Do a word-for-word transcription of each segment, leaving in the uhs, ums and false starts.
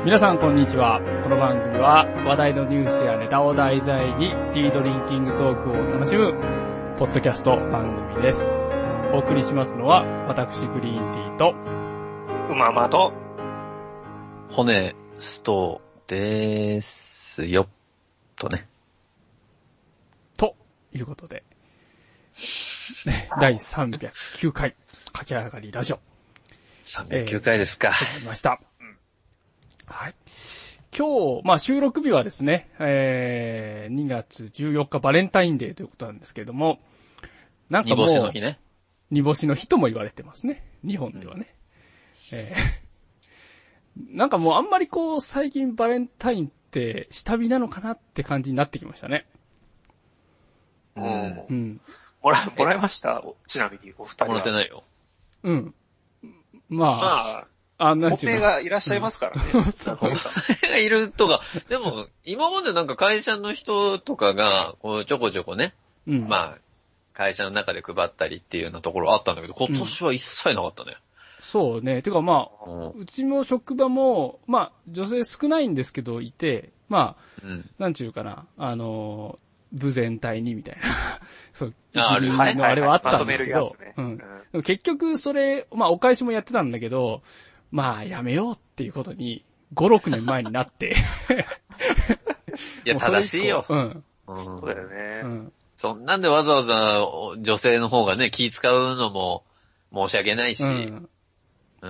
皆さんこんにちは。この番組は話題のニュースやネタを題材にティードリンキングトークを楽しむポッドキャスト番組です。お送りしますのは私グリーンティーとうままと骨ストですよとね。 ということで、ね、だいさんびゃくきゅうかい駆け上がりラジオさんびゃくきゅうかいですか。 始まりました。はい。今日、まあ収録日はですね、えー、にがつじゅうよっかバレンタインデーということなんですけれども、なんかもう、 煮干しの日ね。 煮干しの日とも言われてますね。日本ではね。うん、えー、なんかもうあんまりこう、最近バレンタインって下火なのかなって感じになってきましたね。 うん。 うん。 もら、もらいましたちなみに、お二人は。 もらってないよ。 うん。まあ、 まあ、 あ、なんちゅうの。 本命がいらっしゃいますからね。 うん、そう。 本命がいるとか、でも、今までなんか会社の人とかが、こうちょこちょこね、うん、まあ、会社の中で配ったりっていうようなところあったんだけど、今年は一切なかったね。うん、 そうね。てかまあ、うん、うちの職場も、まあ、女性少ないんですけど、いて、まあ、うん、なんちゅうかな、あの、部全体にみたいな、そう、 あ自分のあれはあったんですけど、 まとめるやつね。 うん。でも結局それ、まあお返しもやってたんだけど、まあやめようっていうことに、ご、ろくねんまえになって。 いや、正しいよ。 うん。 そうだよね。 うん。そんなんでわざわざ女性の方がね、気使うのも申し訳ないし、うん。うん。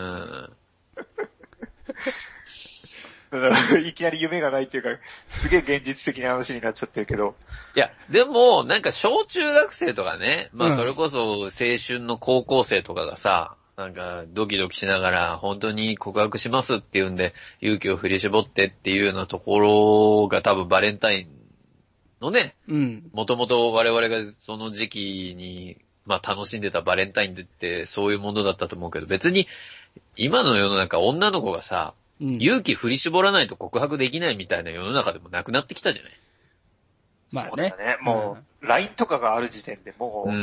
いきなり夢がないっていうか、すげえ現実的な話になっちゃってるけど。 いや、でも、なんか小中学生とかね、まあそれこそ青春の高校生とかがさ、なんかドキドキしながら本当に告白しますっていうんで勇気を振り絞ってっていうようなところが多分バレンタインのね、うん。もともと我々がその時期に、まあ楽しんでたバレンタインってそういうものだったと思うけど、別に今の世の中女の子がさ、うん、勇気振り絞らないと告白できないみたいな世の中でもなくなってきたじゃない。 まあね。そうだね。もう、ライン とかがある時点でもう、うん、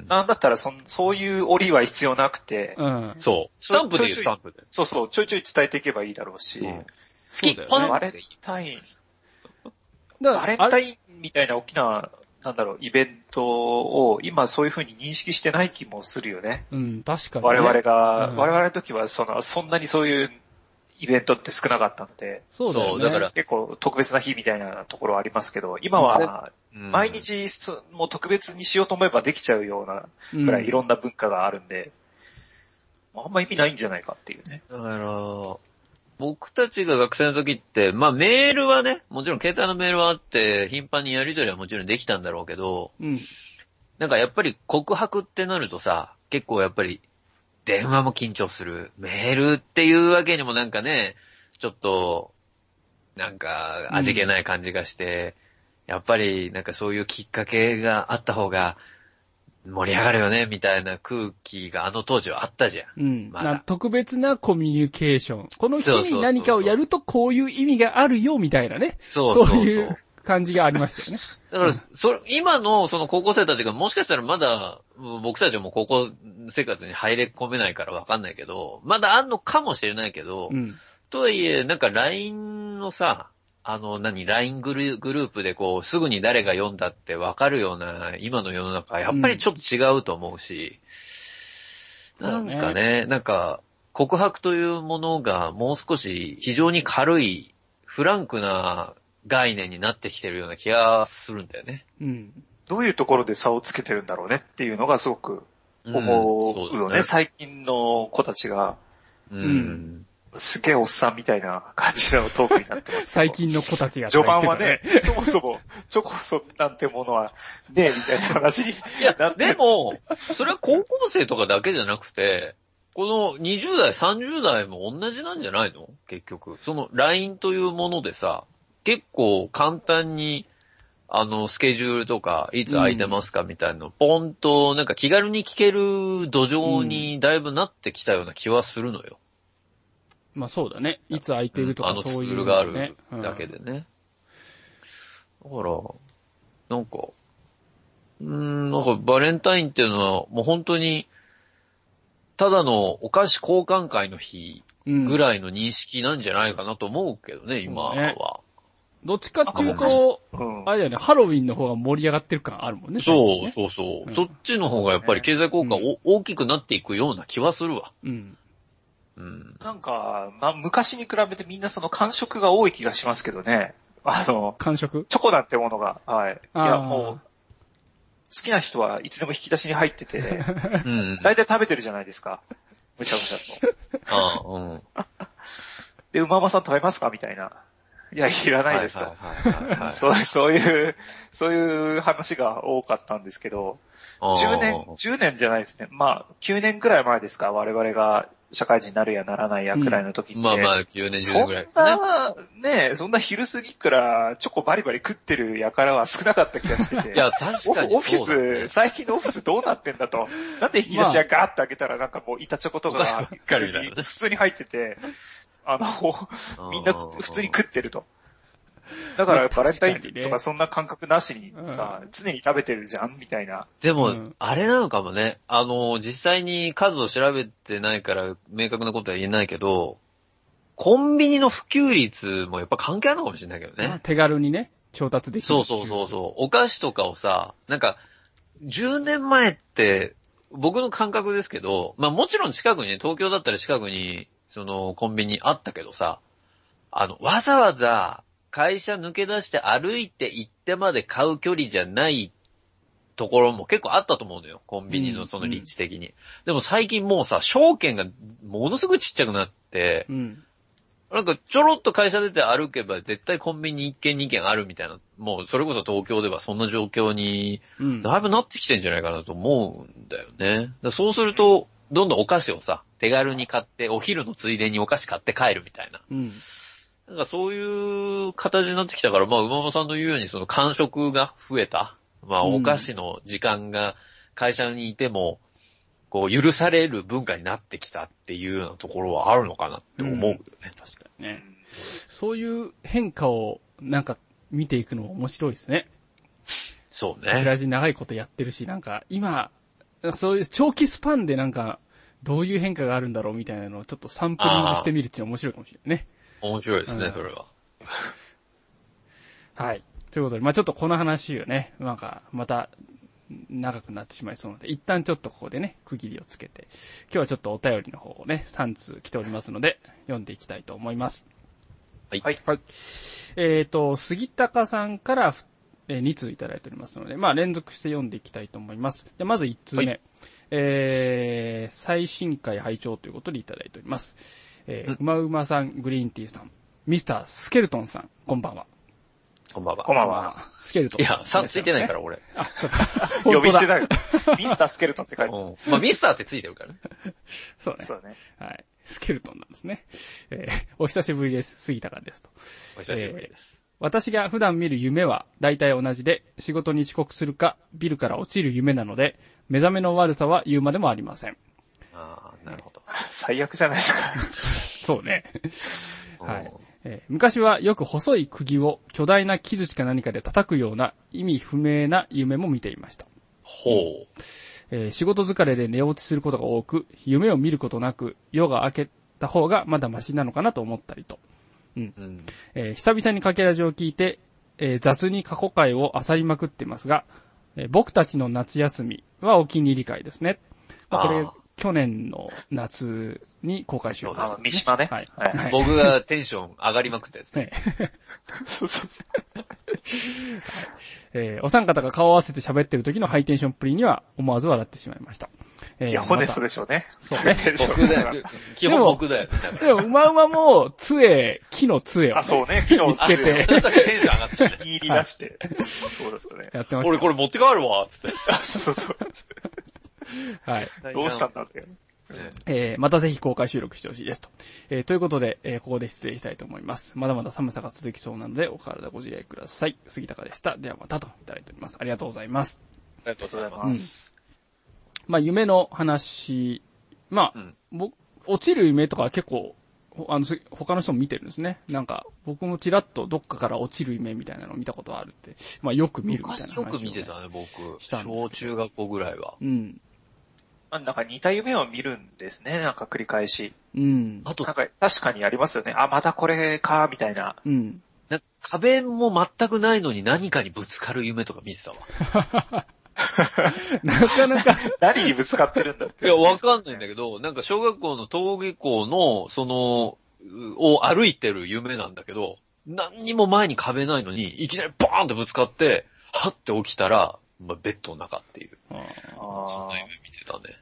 なんだったらそ、そういう折は必要なくて、 うん、そう。スタンプで言うスタンプで。 そうそう、ちょいちょい伝えていけばいいだろうし、うん、 好き、 ね、バレンタイン。バレンタインみたいな大きな、なんだろう、イベントを今そういう風に認識してない気もするよね。 うん、確かに、ね。 我々が、うん、我々の時はその、そんなにそういうイベントって少なかったので、 そうだよね。 だから結構特別な日みたいなところはありますけど、今は毎日もう特別にしようと思えばできちゃうようなぐらいいろんな文化があるんで、うん、あんま意味ないんじゃないかっていうね。 だから、僕たちが学生の時って、まあメールはね、もちろん携帯のメールはあって頻繁にやり取りはもちろんできたんだろうけど、うん、なんかやっぱり告白ってなるとさ、結構やっぱり電話も緊張する。メールっていうわけにもなんかね、ちょっと、なんか味気ない感じがして、うん、やっぱりなんかそういうきっかけがあった方が盛り上がるよね、みたいな空気があの当時はあったじゃん。 うん。まだ特別なコミュニケーション。この日に何かをやるとこういう意味があるよ、みたいなね。 そうそうそう。 そういう感じがありましたよね。 だから、それ、今のその高校生たちがもしかしたらまだ、僕たちはもう高校生活に入れ込めないからわかんないけど、まだあんのかもしれないけど、うん、とはいえ、なんか ライン のさ、あの、何、ライン グルグループでこう、すぐに誰が読んだってわかるような、今の世の中、やっぱりちょっと違うと思うし、うん、なんかね、ねなんか、告白というものがもう少し非常に軽い、フランクな概念になってきてるような気がするんだよね。 うん。どういうところで差をつけてるんだろうねっていうのがすごく思うよね。うん、ね最近の子たちが。うん。すげえおっさんみたいな感じのトークになってます。 最近の子たちが、 ね。序盤はね、そもそもチョコソなんてものはねえみたいな話になって。いや、でも、それは高校生とかだけじゃなくて、このにじゅう代、さんじゅう代も同じなんじゃないの結局。その ライン というものでさ、結構簡単に、あの、スケジュールとか、いつ空いてますかみたいなの、ポンと、なんか気軽に聞ける土壌にだいぶなってきたような気はするのよ。 うん、まあそうだね。いつ空いてるとか、 うん、 そういう、ね。 あのツールがあるだけでね。うん、だから、なんか、うーん、なんかバレンタインっていうのは、もう本当に、 ただのお菓子交換会の日ぐらいの認識なんじゃないかなと思うけどね、うん、今は、ね。 どっちかっていうと、うん、あれだよね、ハロウィンの方が盛り上がってる感あるもんね。 そう、そうそう、うん。そっちの方がやっぱり経済効果、うん、大きくなっていくような気はするわ。うん。 うん、なんか、まあ、昔に比べてみんなその感触が多い気がしますけどね。あの、 感触チョコなんてものが、はい。いや、もう、好きな人はいつでも引き出しに入ってて、うん、大体食べてるじゃないですか。むしゃむしゃと。ああ、うん。で、馬場さん食べますかみたいな。いや、いらないですと。そう、そういう、そういう話が多かったんですけど、じゅうねん、じゅうねんじゃないですね。まあ、きゅうねんくらい前ですか、我々が社会人になるやならないやくらいの時って。うん、 まあまあ、きゅうねん、じゅうねんくらいですね。 そんな、ね、そんな昼過ぎからチョコバリバリ食ってるやからは少なかった気がしてて。 いや、確かに、 ね。オフィス、最近のオフィスどうなってんだと。なんで引き出し屋ガーって開けたらなんかもう板チョコとかが普通に入ってて、あの、みんな普通に食ってると。だからバレンタインとかそんな感覚なしにさ、うん、常に食べてるじゃんみたいな。 でも、うん、あれなのかもね。あの、実際に数を調べてないから明確なことは言えないけど、コンビニの普及率もやっぱ関係あるのかもしれないけどね。 手軽にね、調達できる。 そうそうそうそう。お菓子とかをさ、なんか、じゅうねんまえって、僕の感覚ですけど、まあもちろん近くにね、東京だったら近くに、そのコンビニあったけどさ、あの、わざわざ、会社抜け出して歩いて行ってまで買う距離じゃないところも結構あったと思うのよ。コンビニのその立地的に。うんうん、でも最近もうさ、証券がものすごくちっちゃくなって、うん、なんかちょろっと会社出て歩けば絶対コンビニいっけんにけんあるみたいな、もうそれこそ東京ではそんな状況にだいぶなってきてんじゃないかなと思うんだよね。だそうすると、どんどんお菓子をさ、手軽に買って、お昼のついでにお菓子買って帰るみたいな。うんなんかそういう形になってきたから、まあ、馬場さんの言うようにその間食が増えた。まあ、お菓子の時間が会社にいても、こう、許される文化になってきたっていうようなところはあるのかなって思うよね。うん、確かにね。そういう変化をなんか見ていくのも面白いですね。 そうね。 ブラジル長いことやってるし、なんか今、そういう長期スパンでなんか、どういう変化があるんだろうみたいなのをちょっとサンプリングしてみるっていうのは面白いかもしれないね。 面白いですね、うん、それは。 はい。ということで、まあちょっとこの話をね、なんか、また、長くなってしまいそうなので、一旦ちょっとここでね、区切りをつけて、今日はちょっとお便りの方をね、さん通来ておりますので、読んでいきたいと思います。 はい。はい。 はい、えっ、ー、と、杉高さんから、えー、に通いただいておりますので、まあ連続して読んでいきたいと思います。でまずいち通目、はい、えー、最新回拝聴ということでいただいております。えー、うまうまさん、グリーンティーさん、ミスタースケルトンさん、こんばんは。 こんばんは。 こんばんは。 スケルトン。 いや、さんついてないから、俺。 あ、そうか。 呼び捨てだよ。ミスタースケルトンって書いてある。 うん。まあ、ミスターってついてるからね。 そうね。 そうね。 はい。スケルトンなんですね。えー、お久しぶりです。杉高ですと。 お久しぶりです。 えー、私が普段見る夢は大体同じで、仕事に遅刻するか、ビルから落ちる夢なので、目覚めの悪さは言うまでもありません。 ああ、なるほど。 最悪じゃないですか。 そうね。はい、えー。昔はよく細い釘を巨大な木槌か何かで叩くような意味不明な夢も見ていました。 ほう。 えー、仕事疲れで寝落ちすることが多く、夢を見ることなく、夜が明けた方がまだマシなのかなと思ったりと。うんうんえー、久々にかけラジを聞いて、えー、雑に過去回を漁りまくってますが、えー、僕たちの夏休みはお気に入り回ですね。まあ、これ、去年の夏に公開しようとして、ね。あ、三島ね。 はい。 はい、僕がテンション上がりまくったやつね。 そうそうそう。 えー、お三方が顔を合わせて喋ってる時のハイテンションプリには思わず笑ってしまいました。 えー、いや、ホネストでしょうね。 そうね。 僕だよ。基本僕だよ。 でも、うまうまも、杖、木の杖を、ね。 あ、そうね。木の杖を。見つけて。 テンション上がってた。 言い出して。そうですね。 やってました。 俺これ持って帰るわ、つって。 あ、そうそう。 はい。 どうしたんだって。 えー、またぜひ公開収録してほしいですと。えー、ということで、えー、ここで失礼したいと思います。まだまだ寒さが続きそうなので、お体ご自愛ください。杉高でした。ではまたといただいております。ありがとうございます。 ありがとうございます。 うん、まあ、夢の話、まあ、うん、僕、落ちる夢とかは結構、あの、他の人も見てるんですね。なんか、僕もちらっとどっかから落ちる夢みたいなのを見たことあるって、まあよく見るみたいな話を、ね。 昔よく見てたね、僕。小中学校ぐらいは。 うん。 なんか似た夢を見るんですね、なんか繰り返し。 うん。 あと、なんか確かにありますよね。あ、またこれか、みたいな。 うん。 なんか壁も全くないのに何かにぶつかる夢とか見てたわ。 なかなか。 何にぶつかってるんだって。 いや、わかんないんだけど、なんか小学校の登下校の、その、を歩いてる夢なんだけど、何にも前に壁ないのに、いきなりバーンとぶつかって、はって起きたら、まあ、ベッドの中っていう。ああ。そんな夢見てたね。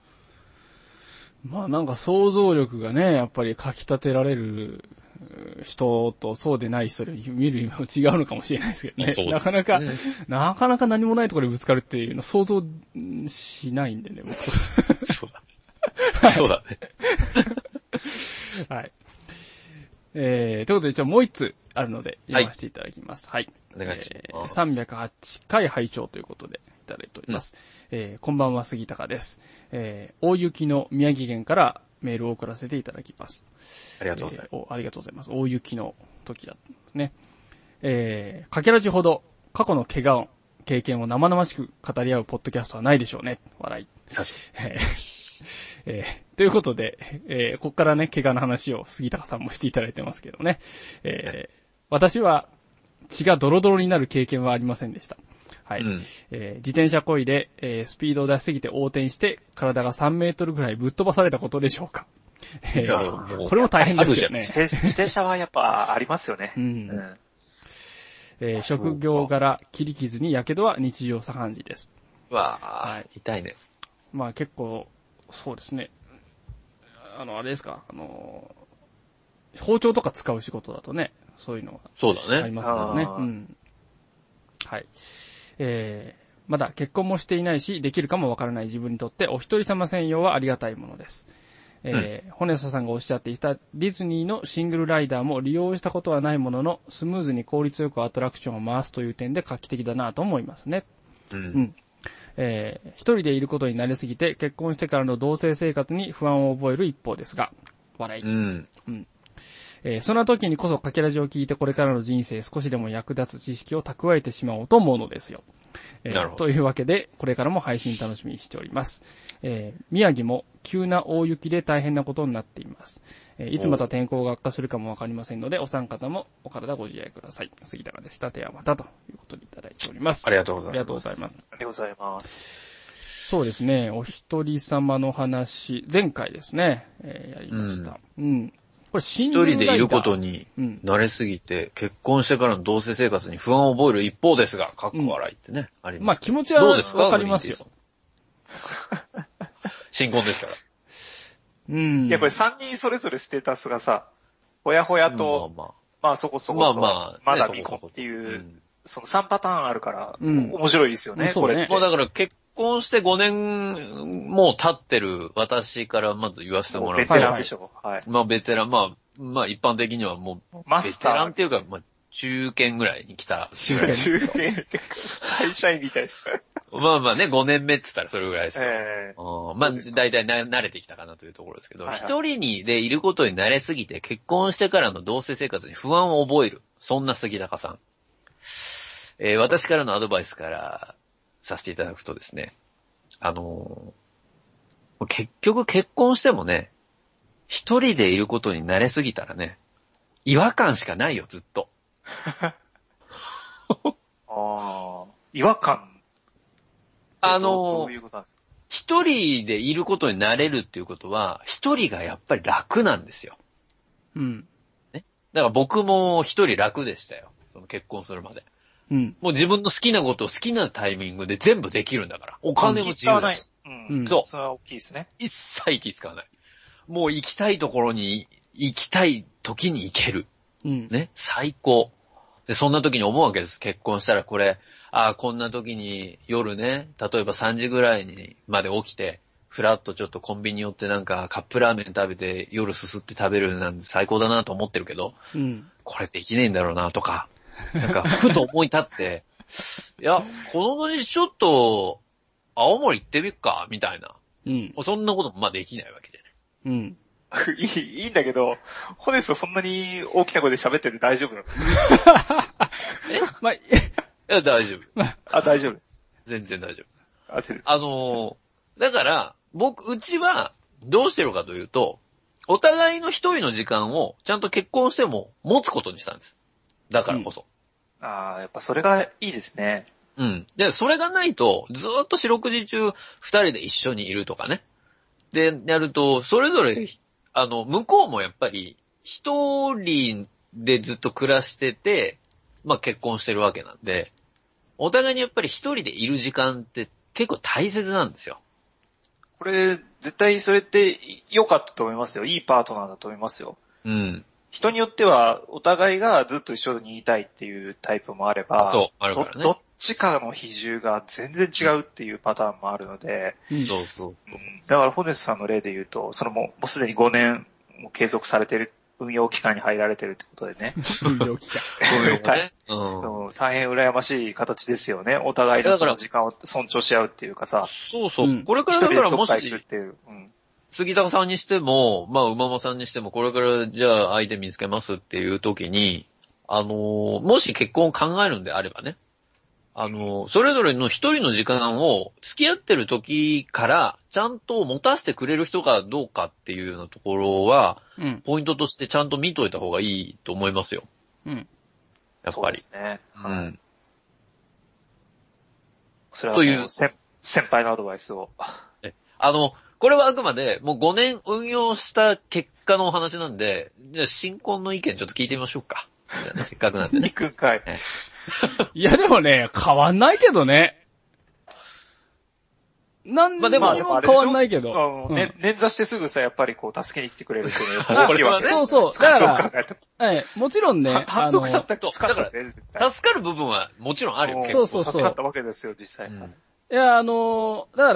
まあなんか想像力がね、やっぱりかき立てられる人とそうでない人で見る夢も違うのかもしれないですけどね。そうなかなか、ね、なかなか何もないところでぶつかるっていうの想像しないんでね、僕。 そうだ。そうだね。 はい。えー、ということで、じゃあもう一つあるので、読ませていただきます。はい。 はい、お願いします、 えー。さんびゃくはちかい拝聴ということでいただいております。うん、えー、こんばんは、杉高です。えー、大雪の宮城県からメールを送らせていただきます。 ありがとうございます。 えー、ありがとうございます。大雪の時だ。ね。えー、かけらじほど過去の怪我を、経験を生々しく語り合うポッドキャストはないでしょうね。笑い。 確かに。 えー、ということで、えー、ここからね、怪我の話を杉高さんもしていただいてますけどね。えー、私は血がドロドロになる経験はありませんでした。はい。うん、えー、自転車漕いで、えー、スピードを出しすぎて横転して、体がさんメートルぐらいぶっ飛ばされたことでしょうか。えー、これも大変ですよね。 自転車はやっぱありますよね。 うんうんえー、職業柄、切り傷に火傷は日常茶飯事です。 わあ、はい、痛いね。 まあ結構、そうですね。あの、あれですか、あの、包丁とか使う仕事だとね、そういうのが。 そうだね。 ありますからね。うん。はい。えー、まだ結婚もしていないし、できるかもわからない自分にとって、お一人様専用はありがたいものです。えー、うん、ホネサさんがおっしゃっていたディズニーのシングルライダーも利用したことはないものの、スムーズに効率よくアトラクションを回すという点で画期的だなと思いますね。うん。うんえー、一人でいることに慣れすぎて、結婚してからの同棲生活に不安を覚える一方ですが、笑い。うん。うんえー、そんな時にこそかけらじを聞いてこれからの人生少しでも役立つ知識を蓄えてしまおうと思うのですよ。えー、なるほど。というわけで、これからも配信楽しみにしております。えー、宮城も急な大雪で大変なことになっています。えー、いつまた天候が悪化するかもわかりませんので、お三方もお体ご自愛ください。杉高でした。ではまたということでいただいております。 ありがとうございます。 ありがとうございます。 ありがとうございます。 そうですね、お一人様の話、前回ですね、えー、やりました。うん。うんこれ一人でいることに慣れすぎて、うん、結婚してからの同棲生活に不安を覚える一方ですが、かっこ笑いってね、うん、あります。 まあ気持ちはわかりますよ。 新婚ですから。 うん。いや、これ三人それぞれステータスがさ、ほやほやと、まあ、まあ、まあそこそこ、まあまあ、まだ未婚っていう、うん、そのさんパターンあるから、うん、面白いですよね、うん、これって。 もうだから結婚してごねんもう経ってる私からまず言わせてもらうと。 ベテランでしょ。はい。 まあベテラン、まあ、まあ一般的にはもう、 マスター。 ベテランっていうか、まあ中堅ぐらいに来た。 中堅。中堅って会社員みたいな。 まあまあね、ごねんめって言ったらそれぐらいですよ。えー、まあ大体慣れてきたかなというところですけど、一、はいはい、人にでいることに慣れすぎて結婚してからの同棲生活に不安を覚える。そんな杉高さん。えー、私からのアドバイスからさせていただくとですね、あのー、結局結婚してもね、一人でいることに慣れすぎたらね、違和感しかないよ、ずっと。 ああ、違和感。 あのー、一人でいることに慣れるっていうことは、一人がやっぱり楽なんですよ。 うん。 ね。だから僕も一人楽でしたよ。その結婚するまで。 うん。 もう自分の好きなことを好きなタイミングで全部できるんだから。お金も自由だし。 うん。そう。それは大きいですね。 一切気使わない。もう行きたいところに行きたい時に行ける。 うん。 ね。最高。で、そんな時に思うわけです。結婚したらこれ、ああ、こんな時に夜ね、例えばさんじぐらいにまで起きて、ふらっとちょっとコンビニ寄ってなんかカップラーメン食べて夜すすって食べるなんて最高だなと思ってるけど、 うん。 これできねえんだろうなとか、なんかふと思い立って、いや、この土日ちょっと、青森行ってみっか、みたいな。 うん。 そんなこともまあできないわけじゃない。 うん。 いい、いいんだけど、ホネストそんなに大きな声で喋ってて大丈夫なのえまあ、いや、大丈夫。 あ、大丈夫。 全然大丈夫。 あ、 あのー、だから、 僕、うちは、どうしてるかというと、お互いの一人の時間を、ちゃんと結婚しても、持つことにしたんです。だからこそ。 うん、ああ、やっぱそれがいいですね。 うん。で、それがないと、ずーっと四六時中、二人で一緒にいるとかね。で、やると、それぞれ、あの、向こうもやっぱり、一人でずっと暮らしてて、まあ結婚してるわけなんで、お互いにやっぱり一人でいる時間って結構大切なんですよ。 これ、絶対それって良かったと思いますよ。いいパートナーだと思いますよ。 うん。 人によっては、お互いがずっと一緒にいたいっていうタイプもあれば、 そう、あるからね。 ど、どっちかの比重が全然違うっていうパターンもあるので、 うん、そうそう。 うん、だから、ホネスさんの例で言うと、そのもう、もうすでにごねんも継続されてる、運用期間に入られてるってことでね。 運用期間。 大, うん、大変羨ましい形ですよね。お互いのその時間を尊重し合うっていうかさ。 そうそう。うん、これからだからもし、 行くっていう、うん、 杉高さんにしても、まあ、馬間さんにしても、これからじゃあ相手見つけますっていう時に、あのー、もし結婚を考えるんであればね、あのー、それぞれの一人の時間を付き合ってる時から、ちゃんと持たせてくれる人がどうかっていうようなところは、うん、ポイントとしてちゃんと見といた方がいいと思いますよ。うん。やっぱり。そうですね。 うん。 それはもうという先輩のアドバイスを。 え、あの、これはあくまで、もうごねん運用した結果のお話なんで、じゃあ新婚の意見ちょっと聞いてみましょうか。ね、せっかくなんでね。 行くんかい。 いやでもね、変わんないけどね。なんでも変わんないけど。 まあ、うん、ね、捻挫してすぐさ、やっぱりこう、助けに来てくれるっていうのは大きいわけ。 そうそう。だから、はい、もちろんね、 単独だったらきつかったですね。助かる部分はもちろんあるよ。 そうそうそう。 助かったわけですよ、実際。うん、 いや、あのー、だから、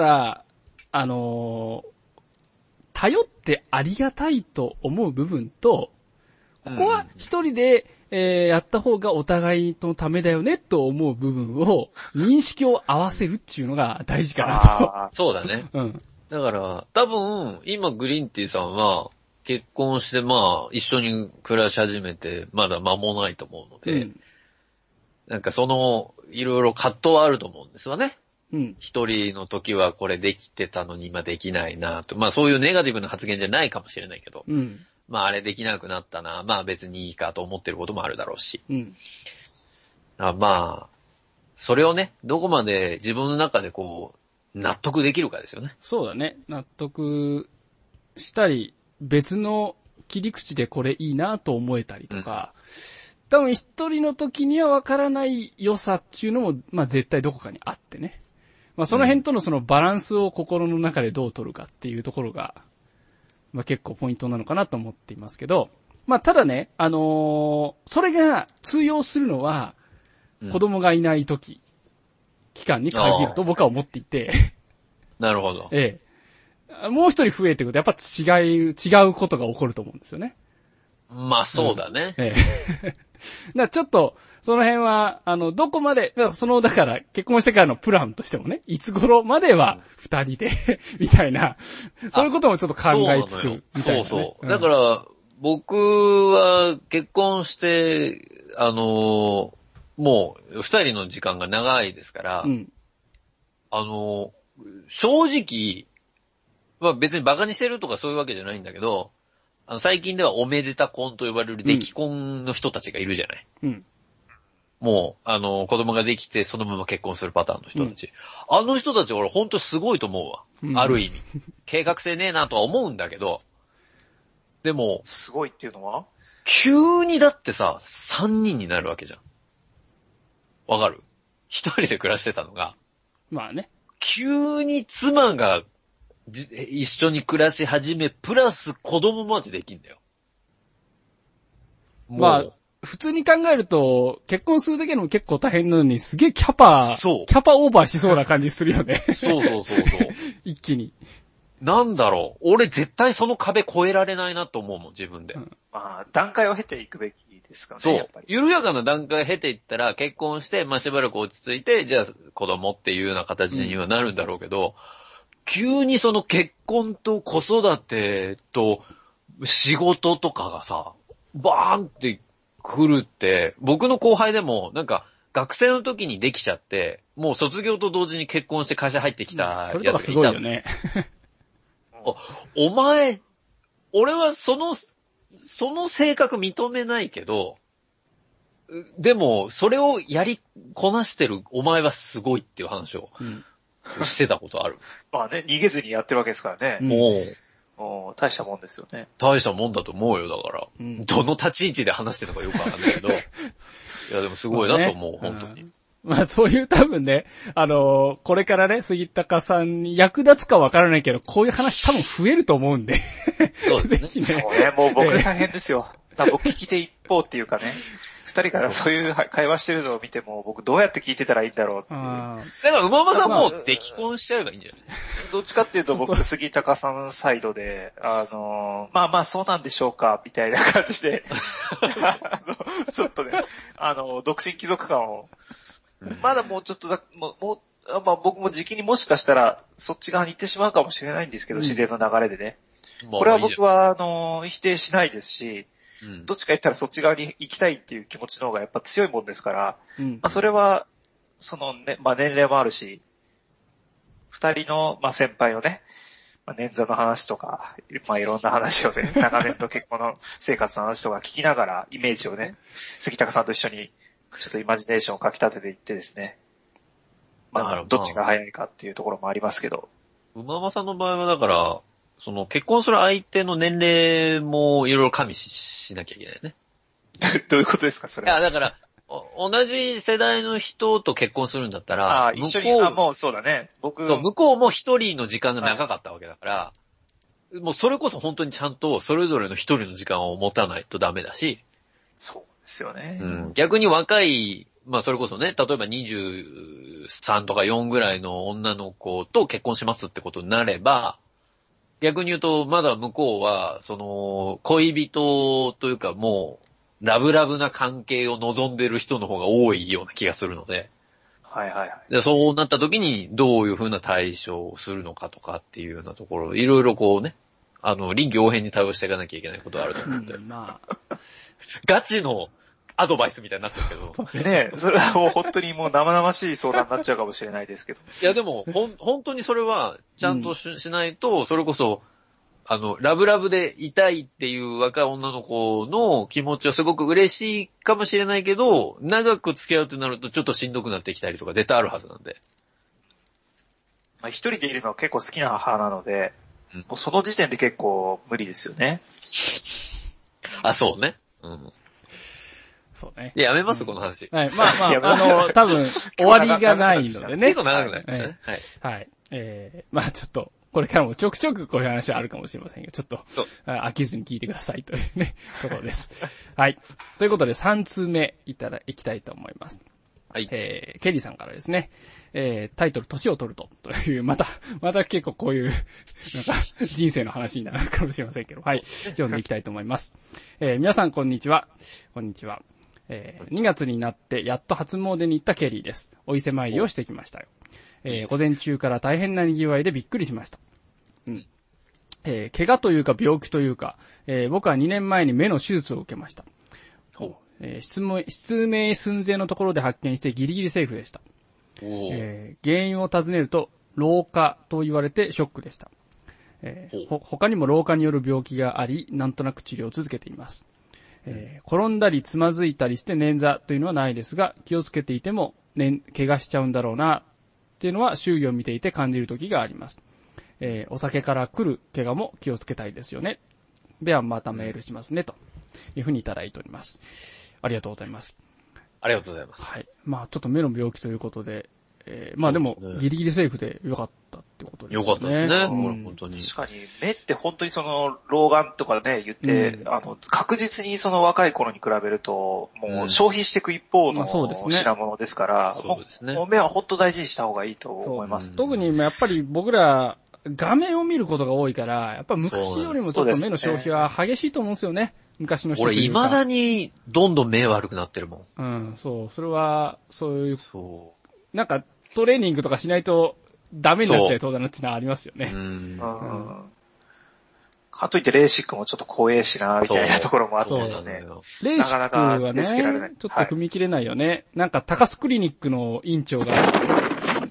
あのー、頼ってありがたいと思う部分と、ここは一人で、えー、やった方がお互いのためだよねと思う部分を、認識を合わせるっていうのが大事かなと。そうだね。うん。だから、多分、今グリーンティーさんは、結婚してまあ、一緒に暮らし始めて、まだ間もないと思うので、うん、なんかその、いろいろ葛藤はあると思うんですよね。うん。一人の時はこれできてたのに今できないなと。まあそういうネガティブな発言じゃないかもしれないけど。うん。まああれできなくなったな。まあ別にいいかと思ってることもあるだろうし。うん。あまあ、それをね、どこまで自分の中でこう、納得できるかですよね。 そうだね。納得したり、別の切り口でこれいいなと思えたりとか、うん、多分一人の時にはわからない良さっていうのも、まあ絶対どこかにあってね。まあその辺とのそのバランスを心の中でどう取るかっていうところが、まあ結構ポイントなのかなと思っていますけど、まあただね、あのー、それが通用するのは、子供がいない時、期間に限ると僕は思っていて。 なるほど。 ええ。もう一人増えてくるとやっぱ違い、違うことが起こると思うんですよね。 まあそうだね。 うん、ええ。だちょっと、その辺は、あの、どこまで、その、だから、結婚してからのプランとしてもね、いつ頃までは二人で、みたいな、そういうこともちょっと考えつく、みたいな、ね。 そうそう。だから、僕は結婚して、あの、もう、二人の時間が長いですから、うん、あの、正直、まあ別に馬鹿にしてるとかそういうわけじゃないんだけど、あの最近ではおめでた婚と呼ばれる出来婚の人たちがいるじゃない。うん、もう、あの、子供ができてそのまま結婚するパターンの人たち。うん、あの人たち俺ほんとすごいと思うわ。うん、ある意味。計画性ねえなとは思うんだけど、でも、 すごいっていうのは急にだってさ、三人になるわけじゃん。わかる？一人で暮らしてたのが。 まあね。 急に妻が一緒に暮らし始め、プラス子供までできんだよ。 まあ、普通に考えると、結婚するだけでも結構大変なのに、すげえキャパ、そう。キャパオーバーしそうな感じするよね。 そうそうそうそう。 一気に。 なんだろう。俺絶対その壁越えられないなと思うもん、自分で。うん、 まあ、段階を経ていくべきですかね。 そう。やっぱり緩やかな段階を経ていったら、結婚して、まあしばらく落ち着いて、じゃあ子供っていうような形にはなるんだろうけど、うん、急にその結婚と子育てと仕事とかがさ、バーンって来るって、僕の後輩でも、なんか、学生の時にできちゃって、もう卒業と同時に結婚して会社入ってきたやつがいた。 それとかすごいよね。 お前、俺はその、その性格認めないけど、でも、それをやりこなしてるお前はすごいっていう話をしてたことある。 まあね、逃げずにやってるわけですからね。 もう。 お大したもんですよね。 大したもんだと思うよ、だから。うん、どの立ち位置で話してるのかよくわかんないけど。いや、でもすごいなと思う、まあね、本当に。 まあそういう多分ね、あのー、これからね、杉高さんに役立つかわからないけど、こういう話多分増えると思うんで。 そうですね。 そうね、もう僕大変ですよ。だ僕聞き手一方っていうかね。二人からそういう会話してるのを見ても、僕どうやって聞いてたらいいんだろうっていう。 だから馬場さんもう出来婚しちゃえばいいんじゃない？ どっちかっていうと僕、杉高さんサイドで、あのー、まあまあそうなんでしょうか、みたいな感じで、あのちょっとね、あの、独身貴族感を、まだもうちょっとだ、もう、もうまあ僕も時期にもしかしたらそっち側に行ってしまうかもしれないんですけど、うん、自然の流れでね。これは僕は、あの、否定しないですし、うん、どっちか言ったらそっち側に行きたいっていう気持ちの方がやっぱ強いもんですから、うん、まあそれは、そのね、まあ年齢もあるし、二人の、まあ先輩のね、まあ、年座の話とか、まあいろんな話をね、長年と結婚の生活の話とか聞きながら、イメージをね、杉高さんと一緒に、ちょっとイマジネーションをかき立てていってですね、まあ、どっちが早いかっていうところもありますけど。 馬場さんの場合はだから、その結婚する相手の年齢もいろいろ加味 し, しなきゃいけないね。 どういうことですか、それは。いや、だから、同じ世代の人と結婚するんだったら、 ああ、一緒に、あ、もうそうだね。僕。 向こうも一人の時間が長かったわけだから、はい、もうそれこそ本当にちゃんとそれぞれの一人の時間を持たないとダメだし、 そうですよね。 うん、逆に若い、まあそれこそね、例えばにじゅうさんとかよんぐらいの女の子と結婚しますってことになれば、逆に言うと、まだ向こうは、その、恋人というかもう、ラブラブな関係を望んでる人の方が多いような気がするので。 はいはいはい。 でそうなった時に、どういうふうな対処をするのかとかっていうようなところ、いろいろこうね、あの、臨機応変に対応していかなきゃいけないことがあると思うんで。うん、まあ。ガチのアドバイスみたいになってるけど。 ねえ、それはもう本当にもう生々しい相談になっちゃうかもしれないですけど。 いやでも、ほん、本当にそれは、ちゃんと し,、うん、しないと、それこそ、あの、ラブラブでいたいっていう若い女の子の気持ちはすごく嬉しいかもしれないけど、長く付き合うってなるとちょっとしんどくなってきたりとか絶対あるはずなんで。 まあ一人でいるのは結構好きな派なので、うん、もうその時点で結構無理ですよね。 あ、そうね。うん。 そうね。 いや、やめます、うん、この話。 はい。まあまあ、あの、多分、終わりがないのでね。 結構長くなりましたね。 はい。はい。えー、まあちょっと、これからもちょくちょくこういう話はあるかもしれませんが、ちょっと、飽きずに聞いてくださいというね、ところです。はい。ということで、さん通目いただ、いきたいと思います。はい。えー、ケリーさんからですね、えー、タイトル、年を取ると、という、また、また結構こういう、なんか、人生の話になるかもしれませんけど、はい。読んでいきたいと思います。えー、皆さんこんにちは。こんにちは。えー、にがつになってやっと初詣に行ったケリーです。お伊勢参りをしてきましたよ。えー、午前中から大変な賑わいでびっくりしました。うん。えー、怪我というか病気というか、えー、僕はにねんまえに目の手術を受けました。えー、失明、失明寸前のところで発見してギリギリセーフでした。えー、原因を尋ねると、老化と言われてショックでした。えー、ほ、他にも老化による病気があり、なんとなく治療を続けています。えー、転んだりつまずいたりして捻挫というのはないですが、気をつけていても、ね、怪我しちゃうんだろうな、っていうのは周囲を見ていて感じる時があります。えー、お酒から来る怪我も気をつけたいですよね。ではまたメールしますね、というふうにいただいております。ありがとうございます。 ありがとうございます。 はい。まあちょっと目の病気ということで、えー、まあでも、ギリギリセーフでよかったってことですね。 よかったですね。うん、 本当に。確かに、目って本当にその、老眼とかね、言って、うん、あの、確実にその若い頃に比べると、もう消費していく一方の品物ですから、 そうですね。 もう目は本当大事にした方がいいと思います。 特にやっぱり僕ら、画面を見ることが多いから、やっぱ昔よりもちょっと目の消費は激しいと思うんですよね。昔の人俺、未だにどんどん目悪くなってるもん。うん、そう。それは、そういう、そう。なんか、トレーニングとかしないとダメになっちゃいそうだなっていうのはありますよね。う。うん。うん、 かといってレーシックもちょっと怖えしな、みたいなところもあってですね。 レーシックはね、ちょっと踏み切れないよね。はい、なんか高須クリニックの院長が、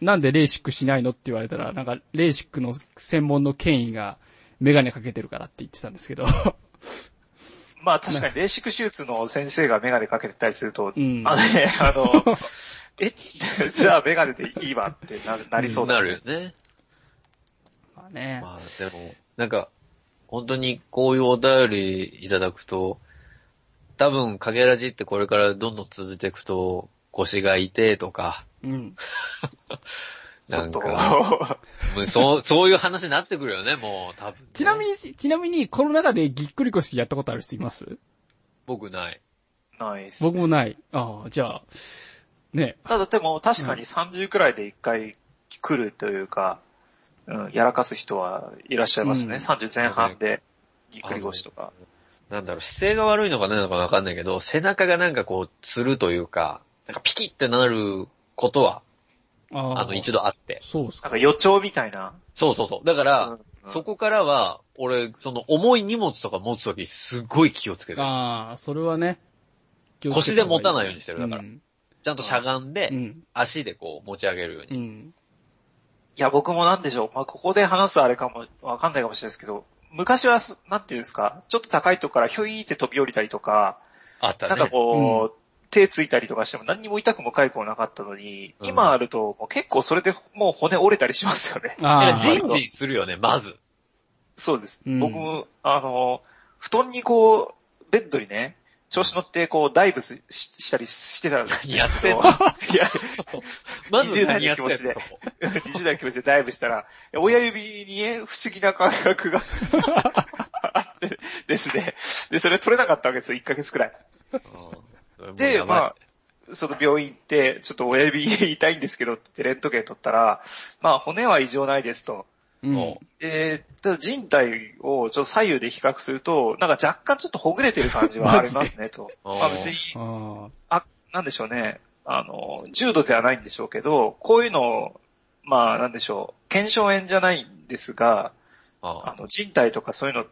なんでレーシックしないのって言われたら、なんかレーシックの専門の権威がメガネかけてるからって言ってたんですけど。 まあ確かにレーシック手術の先生がメガネかけてたりすると、うん、あのね、あの、え、じゃあメガネでいいわってな る, なりそうだ、 なるよね。 まあね。 まあでも、なんか、本当にこういうお便りいただくと、多分、影ラジってこれからどんどん続いていくと、腰が痛いとか、 うん。 なんか、そう、そういう話になってくるよね、もう、多分、ね。 ちなみに、ちなみに、この中でぎっくり腰やったことある人います？ 僕ない。 ないっす、 ね。僕もない。ああ、じゃあ、ね。 ただでも確かにさんじゅうくらいで一回来るというか、うん、やらかす人はいらっしゃいますね。うん、さんじゅう前半でぎっくり腰とか。 なんだろう、姿勢が悪いのか何なのかわかんないけど、背中がなんかこう、つるというか、なんかピキってなることは、あ, あの、一度あって。 そうですか。 なんか予兆みたいな。 そうそうそう。だから、うんうん、そこからは、俺、その重い荷物とか持つときすごい気をつけてる。 ああ、それはね。 腰で持たないようにしてる、だから。うん、ちゃんとしゃがんで、うん、足でこう持ち上げるように。うん、 いや、僕もなんでしょう。まあ、ここで話すあれかも、わかんないかもしれないですけど、昔は、なんていうんですか、ちょっと高いとこからひょいーって飛び降りたりとか、 あったね。 なんかこう、うん、手ついたりとかしても何にも痛くも痒くもなかったのに、うん、今あるともう結構それでもう骨折れたりしますよね。 ああ。ジンジンするよね、まず。 そうです。うん、僕も、あの、布団にこう、ベッドにね、調子乗ってこうダイブ し, したりしてたんですけど。 やってんの？いや、 まずにじゅう代の気持ちで、にじゅう代の気持ちでダイブしたら、親指にね、不思議な感覚があってですね。で、それ取れなかったわけですよ、いっかげつくらい。で、まあ、その病院行って、ちょっと親指痛いんですけどって言ってレントゲン取ったら、まあ骨は異常ないですと。 うん、 で、ただ人体をちょっと左右で比較すると、なんか若干ちょっとほぐれてる感じはありますねと。まあ別に、あ、なんでしょうね。あの、重度ではないんでしょうけど、こういうの、まあなんでしょう、腱鞘炎じゃないんですが、あの人体とかそういうのって、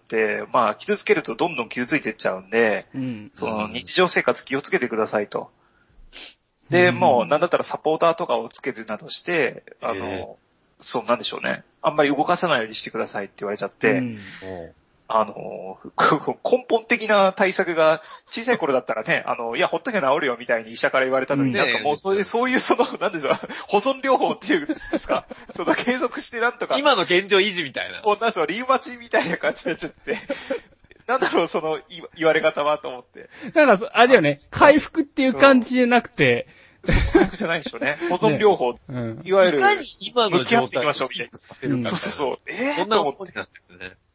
まあ傷つけるとどんどん傷ついていっちゃうんで、 うん、 その日常生活気をつけてくださいと。で、もうなんだったらサポーターとかをつけるなどして、あの、そうなんでしょうね。あんまり動かさないようにしてくださいって言われちゃって、うん、あの、根本的な対策が小さい頃だったらね、あの、いや、ほっとけば治るよみたいに医者から言われたのに、うん、なんかもうそういう、そういうその、なんでしょう、保存療法っていうんですか、その継続してなんとか。 今の現状維持みたいな。 もうなんすか、リウマチみたいな感じになっちゃって、なんだろう、その言われ方はと思って。 なんか、あれよね、回復っていう感じじゃなくて、 そうそう、回復じゃないでしょうね。保存療法、ねうん、いわゆる、 いかに今の状態を向き合っていきましょうみたいな。うん、そうそうそう。えー、 そんな思ってたんだよね。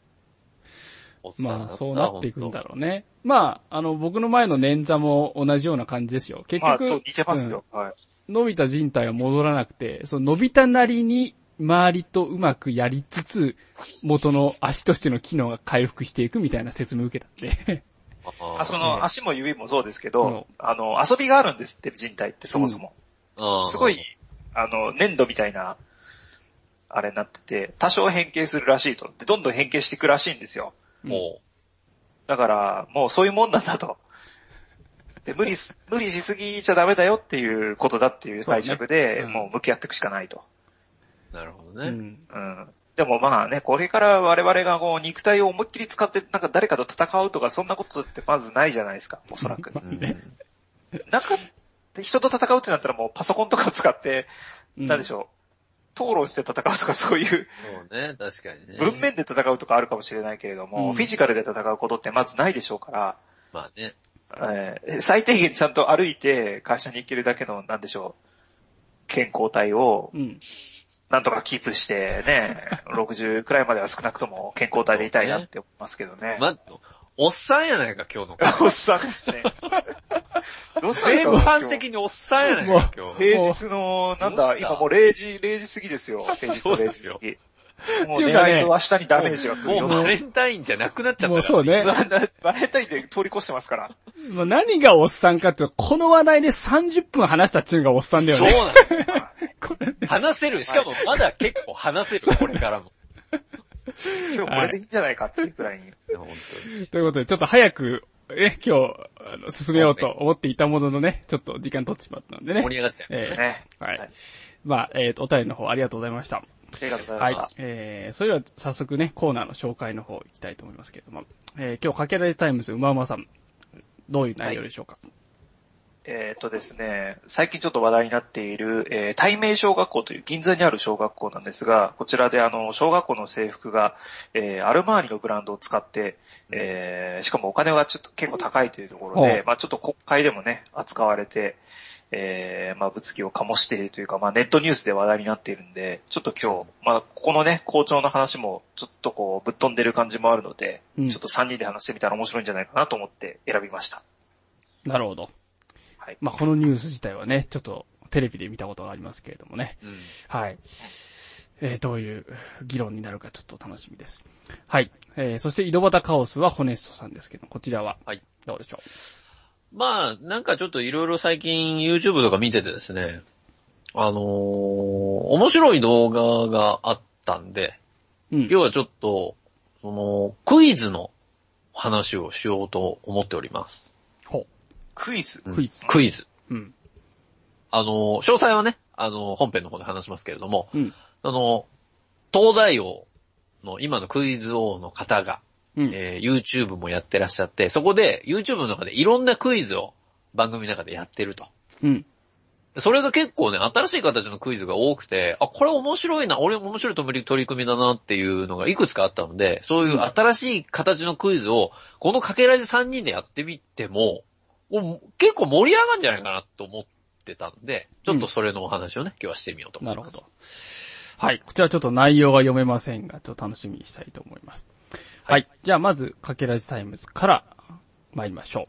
まあ、そうなっていくんだろうね。まあ、あの、僕の前の捻挫も同じような感じですよ。結局、まあ、 そう、似てますよ。うん、はい。 伸びた靭帯は戻らなくて、その伸びたなりに、周りとうまくやりつつ、元の足としての機能が回復していくみたいな説明を受けたんで。 あ、その、足も指もそうですけど、うん、あの、遊びがあるんですって、人体ってそもそも。うん、すごい、あの、粘土みたいな、あれになってて、多少変形するらしいと。で、どんどん変形していくらしいんですよ。もう。だから、もうそういうもんなんだと。で、無理す、無理しすぎちゃダメだよっていうことだっていう解釈で、ねうん、もう向き合っていくしかないと。 なるほどね。うん。 うんでもまあね、これから我々がこう肉体を思いっきり使ってなんか誰かと戦うとかそんなことってまずないじゃないですか、おそらく。ね、なんか、人と戦うってなったらもうパソコンとかを使って、うん、なんでしょう、討論して戦うとかそういう。 そうね、確かにね。 文面で戦うとかあるかもしれないけれども、うん、フィジカルで戦うことってまずないでしょうから。 まあね。 えー、最低限ちゃんと歩いて会社に行けるだけの、なんでしょう、健康体を、うんなんとかキープしてね、ろくじゅうくらいまでは少なくとも健康体でいたいなって思いますけどね。 ま、おっさんやないか、今日の。 おっさんですね。 どうしたんですか全般的におっさんやないか、今日。 平日の、なんだ、今もうれいじ、れいじ過ぎですよ。平日のれいじ過ぎ。もう寝ないと明日にダメージが来るよ。 もうバレンタインじゃなくなっちゃったもうそうね。 バレンタインで通り越してますから。 もう何がおっさんかって、この話題でさんじゅっぷん話したっちゅうのがおっさんだよね。 そうなんですよ。話せる。しかもまだ結構話せる、これからも。 今日これでいいんじゃないかっていうくらいに。 本当にということで、ちょっと早く、え、今日、あの進めようと思っていたもののね、ちょっと時間取ってしまったんでね。 盛り上がっちゃう、 ね。えー、はい。はいまあ、えっ、ー、と、お便りの方ありがとうございました。 ありがとうございました。 はい。えー、それでは早速ね、コーナーの紹介の方行きたいと思いますけれども、えー、今日かけられタイムズうまうまさん、どういう内容でしょうか。はい、 えっとですね、最近ちょっと話題になっている、えー、対名小学校という銀座にある小学校なんですが、こちらであの、小学校の制服が、えー、アルマーニのブランドを使って、えー、しかもお金がちょっと結構高いというところで、まあちょっと国会でもね、扱われて、えー、まあ物議を醸しているというか、まあネットニュースで話題になっているんで、ちょっと今日、まあここのね、校長の話もちょっとこう、ぶっ飛んでる感じもあるので、うん、ちょっとさんにんで話してみたら面白いんじゃないかなと思って選びました。 なるほど。はい。まあ、このニュース自体はね、ちょっとテレビで見たことがありますけれどもね。うん、はい。えー、どういう議論になるかちょっと楽しみです。はい。えー、そして井戸端カオスはホネストさんですけど、こちらは、はい。どうでしょう。まあ、なんかちょっといろいろ最近 YouTube とか見ててですね、あのー、面白い動画があったんで、うん、今日はちょっと、その、クイズの話をしようと思っております。 ほう。 クイズ、 うん、 クイズクイズ。うん。あの、詳細はね、あの、本編の方で話しますけれども、うん、あの、東大王の今のクイズ王の方が、うん、えー、YouTube もやってらっしゃって、そこで YouTube の中でいろんなクイズを番組の中でやってると。うん。それが結構ね、新しい形のクイズが多くて、あ、これ面白いな、俺面白い取り組みだなっていうのがいくつかあったので、そういう新しい形のクイズを、このかけらじさんにんでやってみても、結構盛り上がるんじゃないかなと思ってたんで、ちょっとそれのお話をね、うん、今日はしてみようと思います。 なるほど。はい。こちらちょっと内容が読めませんが、ちょっと楽しみにしたいと思います。はい。はい、じゃあまず、かけらじタイムズから参りましょう。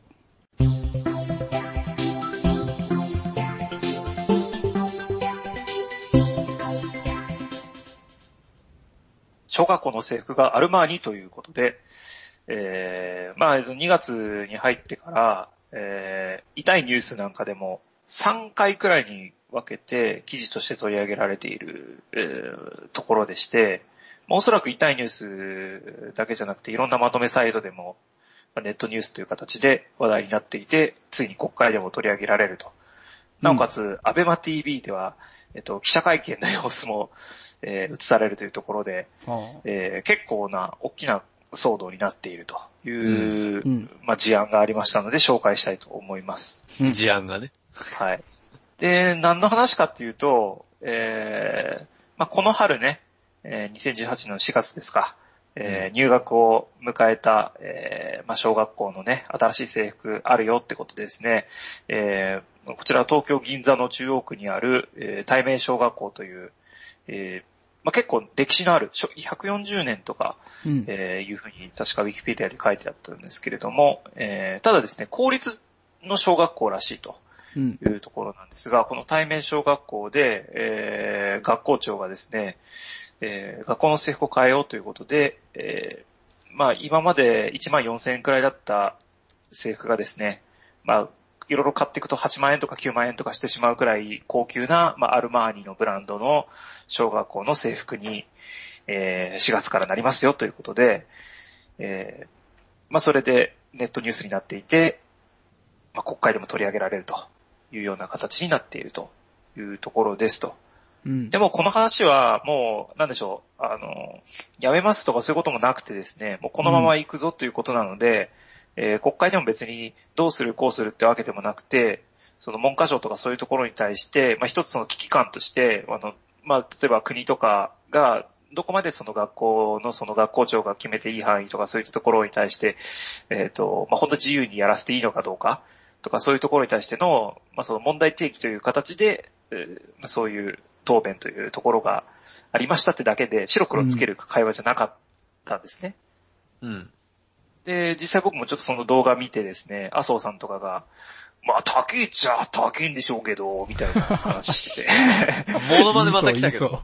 小学校の制服がアルマーニということで、えー、まあにがつに入ってから、えー、痛いニュースなんかでもさんかいくらいに分けて記事として取り上げられている、えー、ところでして、まあ、おそらく痛いニュースだけじゃなくていろんなまとめサイトでもネットニュースという形で話題になっていて、ついに国会でも取り上げられると。なおかつ、うん、アベマ ティーブイ では、えっと、記者会見の様子も、えー、映されるというところで、えー、結構な大きな騒動になっているという、うんうん、まあ、事案がありましたので紹介したいと思います。 事案がね。 はい。で、何の話かっていうと、えー、まあ、この春ね、えー、にせんじゅうはちねんのしがつですか、えー、入学を迎えた、えー、まあ、小学校のね、新しい制服あるよってことでですね、えー、こちらは東京銀座の中央区にある、えー、対面小学校という、えーまあ、結構歴史のある、ひゃくよんじゅうねんとか、うん、えー、いうふうに確かウィキペディアで書いてあったんですけれども、えー、ただですね、公立の小学校らしいというところなんですが、うん、この対面小学校で、えー、学校長がですね、えー、学校の制服を変えようということで、えー、まあ今までいちまんよんせんえんくらいだった制服がですね、まあいろいろ買っていくとはちまんえんとかきゅうまんえんとかしてしまうくらい高級な、まあアルマーニのブランドの小学校の制服に、えー、しがつからなりますよということで、えー、まあそれでネットニュースになっていて、まあ国会でも取り上げられるというような形になっているというところですと。うん、でもこの話はもう、なんでしょう、あの、やめますとかそういうこともなくてですね、もうこのまま行くぞということなので、うん、えー、国会でも別にどうするこうするってわけでもなくて、その文科省とかそういうところに対して、まあ一つの危機感として、あの、まあ例えば国とかが、どこまでその学校のその学校長が決めていい範囲とかそういったところに対して、えっと、まあ本当自由にやらせていいのかどうかとかそういうところに対しての、まあその問題提起という形で、えー、そういう答弁というところがありましたってだけで白黒つける会話じゃなかったんですね。うん。で、実際僕もちょっとその動画見てですね、麻生さんとかが、まあ、高いっちゃ高いんでしょうけど、みたいな話してて。 モノマネまた来たけど。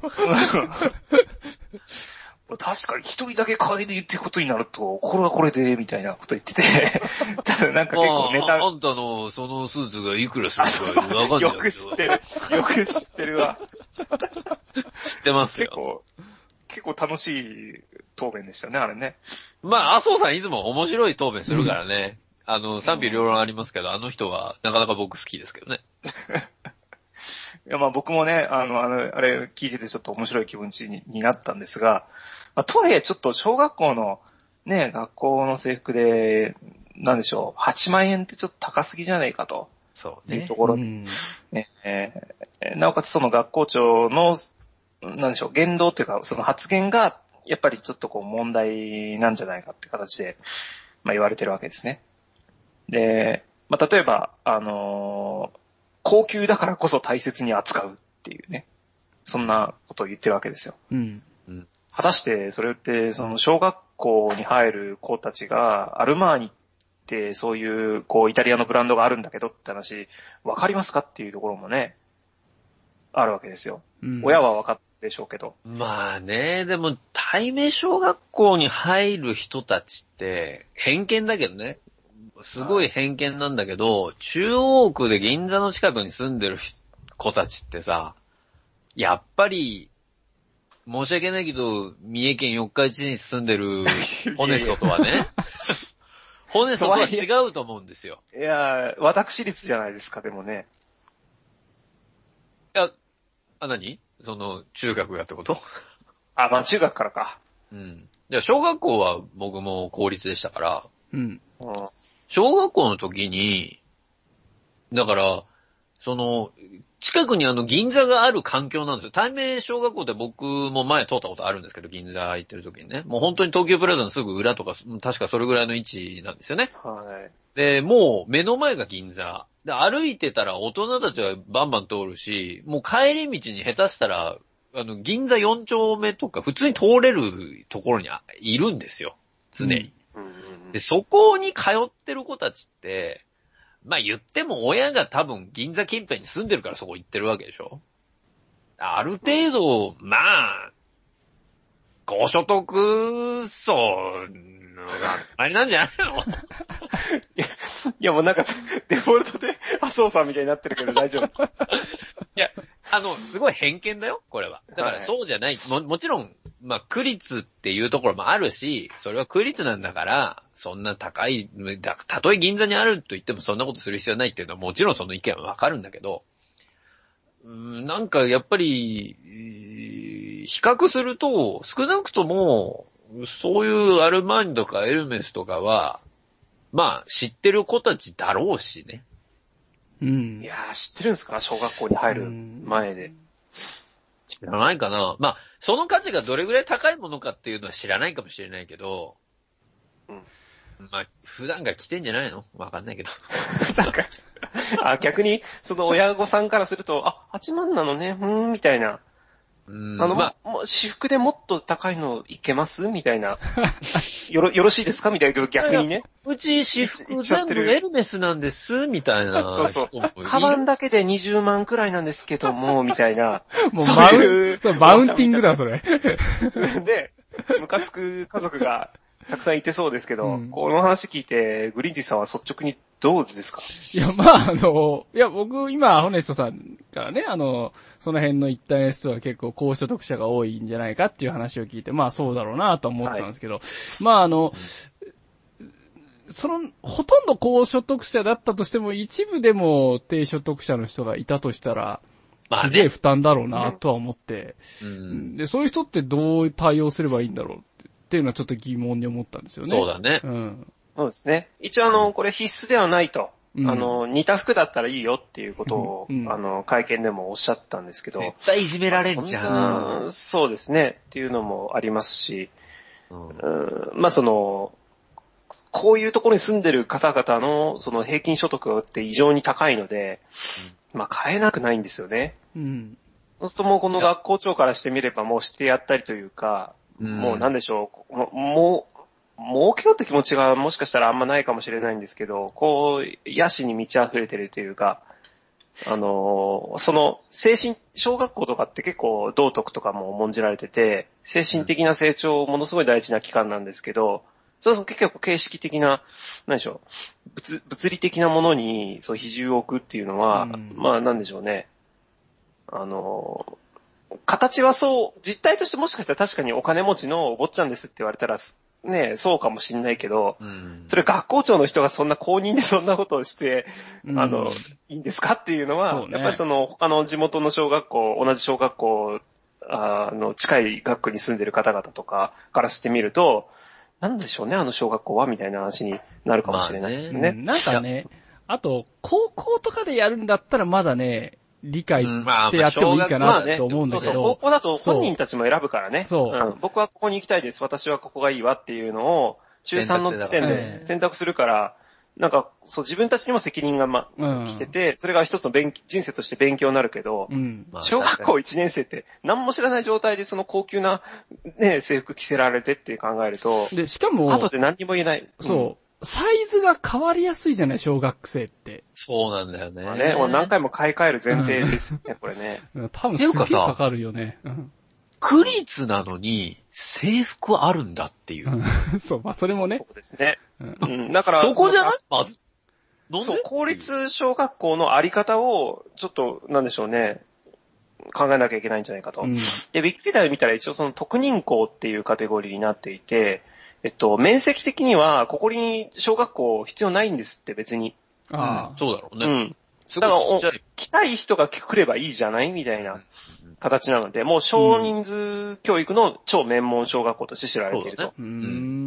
確かに一人だけ金で言ってることになると、これはこれで、みたいなこと言ってて。ただなんか結構ネタ、 まあ。あんたのそのスーツがいくらするかわかんない。 よく知ってる。よく知ってるわ。 知ってますよ。 結構、結構楽しい答弁でしたね、あれね。 まあ、麻生さんいつも面白い答弁するからね。うん、あの、賛否両論ありますけど、あの人はなかなか僕好きですけどね。 やまあ僕もね、あの、あの、あれ聞いててちょっと面白い気持ちに、になったんですが、まあ、とはいえちょっと小学校のね、学校の制服で、なんでしょう、はちまんえんってちょっと高すぎじゃないかと。 そうね。 いうところで、ねえー、なおかつその学校長の、なんでしょう、言動というか、その発言が、やっぱりちょっとこう問題なんじゃないかって形で、まあ言われてるわけですね。で、まあ例えば、あのー、高級だからこそ大切に扱うっていうね、そんなことを言ってるわけですよ。 うん。 果たしてそれってその小学校に入る子たちがアルマーニってそういうこうイタリアのブランドがあるんだけどって話わかりますかっていうところもねあるわけですよ。うん、親はわかるでしょうけど。 まあね、でも対面小学校に入る人たちって偏見だけどね。すごい偏見なんだけど、中央区で銀座の近くに住んでる子たちってさ、やっぱり申し訳ないけど、三重県四日市に住んでるホネストとはね、ホネストとは違うと思うんですよ。 いや、私立じゃないですか、でもね。 いや、あ、何その、中学がってことあ、まあ中学からか。 うん。いや、小学校は僕も公立でしたから、 うん。 小学校の時に、だから、その、近くにあの銀座がある環境なんですよ。対面小学校って僕も前通ったことあるんですけど、銀座行ってる時にね。もう本当に東急プラザのすぐ裏とか、確かそれぐらいの位置なんですよね。 はい。 で、もう目の前が銀座。で、歩いてたら大人たちはバンバン通るし、もう帰り道に下手したら、あの、銀座よん丁目とか普通に通れるところにいるんですよ。常に。うん、で、そこに通ってる子たちって、まあ言っても親が多分銀座近辺に住んでるからそこ行ってるわけでしょ。ある程度、まあ、高所得層があれなんじゃないのいや、いやもうなんかデフォルトで麻生さんみたいになってるけど大丈夫。 いや、あの、すごい偏見だよ、これは。だからそうじゃない。はい、も、もちろん、まあ、区立っていうところもあるし、それは区立なんだから、そんな高い、だたとえ銀座にあると言ってもそんなことする必要はないっていうのはもちろんその意見はわかるんだけど、うーん、なんかやっぱり、比較すると、少なくとも、そういうアルマーニとかエルメスとかは、まあ、知ってる子たちだろうしね。 うん。 いやー、知ってるんですか小学校に入る前で。 知らないかな。まあ、その価値がどれぐらい高いものかっていうのは知らないかもしれないけど、うん。まあ、普段が来てんじゃないのわかんないけど。 なんか、あ、逆に、その親御さんからすると、あ、はちまんなのね、うーん、みたいな。うん、あの、まあ、もう私服でもっと高いのいけますみたいな。よろ、よろしいですかみたいな逆にね。 うち私服全部エルメスなんですみたいな。 そうそう。カバンだけでにじゅうまんくらいなんですけども、みたいな。 もうマウン、そうマウンティングだ、それ。 で、ムカつく家族がたくさんいてそうですけど、うん、この話聞いて、グリーンティさんは率直にどうですか？ いや、まあ、あの、いや、僕、今、ホネストさんからね、あの、その辺の一帯の人は結構高所得者が多いんじゃないかっていう話を聞いて、まあそうだろうなと思ったんですけど、はい、まああの、その、ほとんど高所得者だったとしても、一部でも低所得者の人がいたとしたら、まあね、すげえ負担だろうなとは思って、うん、で、そういう人ってどう対応すればいいんだろうって、っていうのはちょっと疑問に思ったんですよね。 そうだね。 うん。そうですね。一応あの、これ必須ではないと。うん、あの、似た服だったらいいよっていうことを、うん、あの、会見でもおっしゃったんですけど。 絶対いじめられんじゃん。 そうですね。っていうのもありますし、うん、うんまあその、こういうところに住んでる方々のその平均所得って異常に高いので、うん、まあ買えなくないんですよね。うん、そうするともうこの学校長からしてみればもうしてやったりというか、うん、もうなんでしょう、もう、もう儲けようって気持ちがもしかしたらあんまないかもしれないんですけど、こう、野心に満ち溢れてるというか、あの、その、精神、小学校とかって結構道徳とかも重んじられてて、精神的な成長ものすごい大事な期間なんですけど、それ結構形式的な、何でしょう、物、物理的なものにそう比重を置くっていうのは、うん、まあなんでしょうね。あの、形はそう、実態としてもしかしたら確かにお金持ちのお坊ちゃんですって言われたら、 ね、そうかもしんないけど、うん、それ学校長の人がそんな公認でそんなことをして、うん、あの、いいんですかっていうのは、ね、やっぱりその他の地元の小学校、同じ小学校、あの、近い学区に住んでる方々とかからしてみると、なんでしょうね、あの小学校はみたいな話になるかもしれないですね。まあ、ねうん、なんかね、あと、高校とかでやるんだったらまだね、理解してやってもいいかなと思うんだけど。そうそう、 高校だと本人たちも選ぶからね。そう。うん。僕はここに行きたいです。私はここがいいわっていうのを、中さんの時点で選択するから、なんか、そう、自分たちにも責任がま、うん、来てて、それが一つの勉人生として勉強になるけど、うん、小学校いちねん生って何も知らない状態でその高級なね、制服着せられてって考えると、 で、しかも、 後で何にも言えない。 そう。うんサイズが変わりやすいじゃない、小学生って。 そうなんだよね。 まあね、もう何回も買い替える前提ですよね、うん、これね。 多分すげえかかるよね。 区立なのに制服あるんだっていう。 そう、まあそれもね。 そうですね。うん、だから、 そこじゃないまず。 そう、公立小学校のあり方を、ちょっと、なんでしょうね。考えなきゃいけないんじゃないかと。うん、で、ウィキペディアで見たら一応その特認校っていうカテゴリーになっていて、えっと、面積的には、ここに小学校必要ないんですって別に。 ああ、うん、そうだろうね。 うん。だから、来たい人が来ればいいじゃないみたいな形なので、もう少人数教育の超名門小学校として知られていると。うん、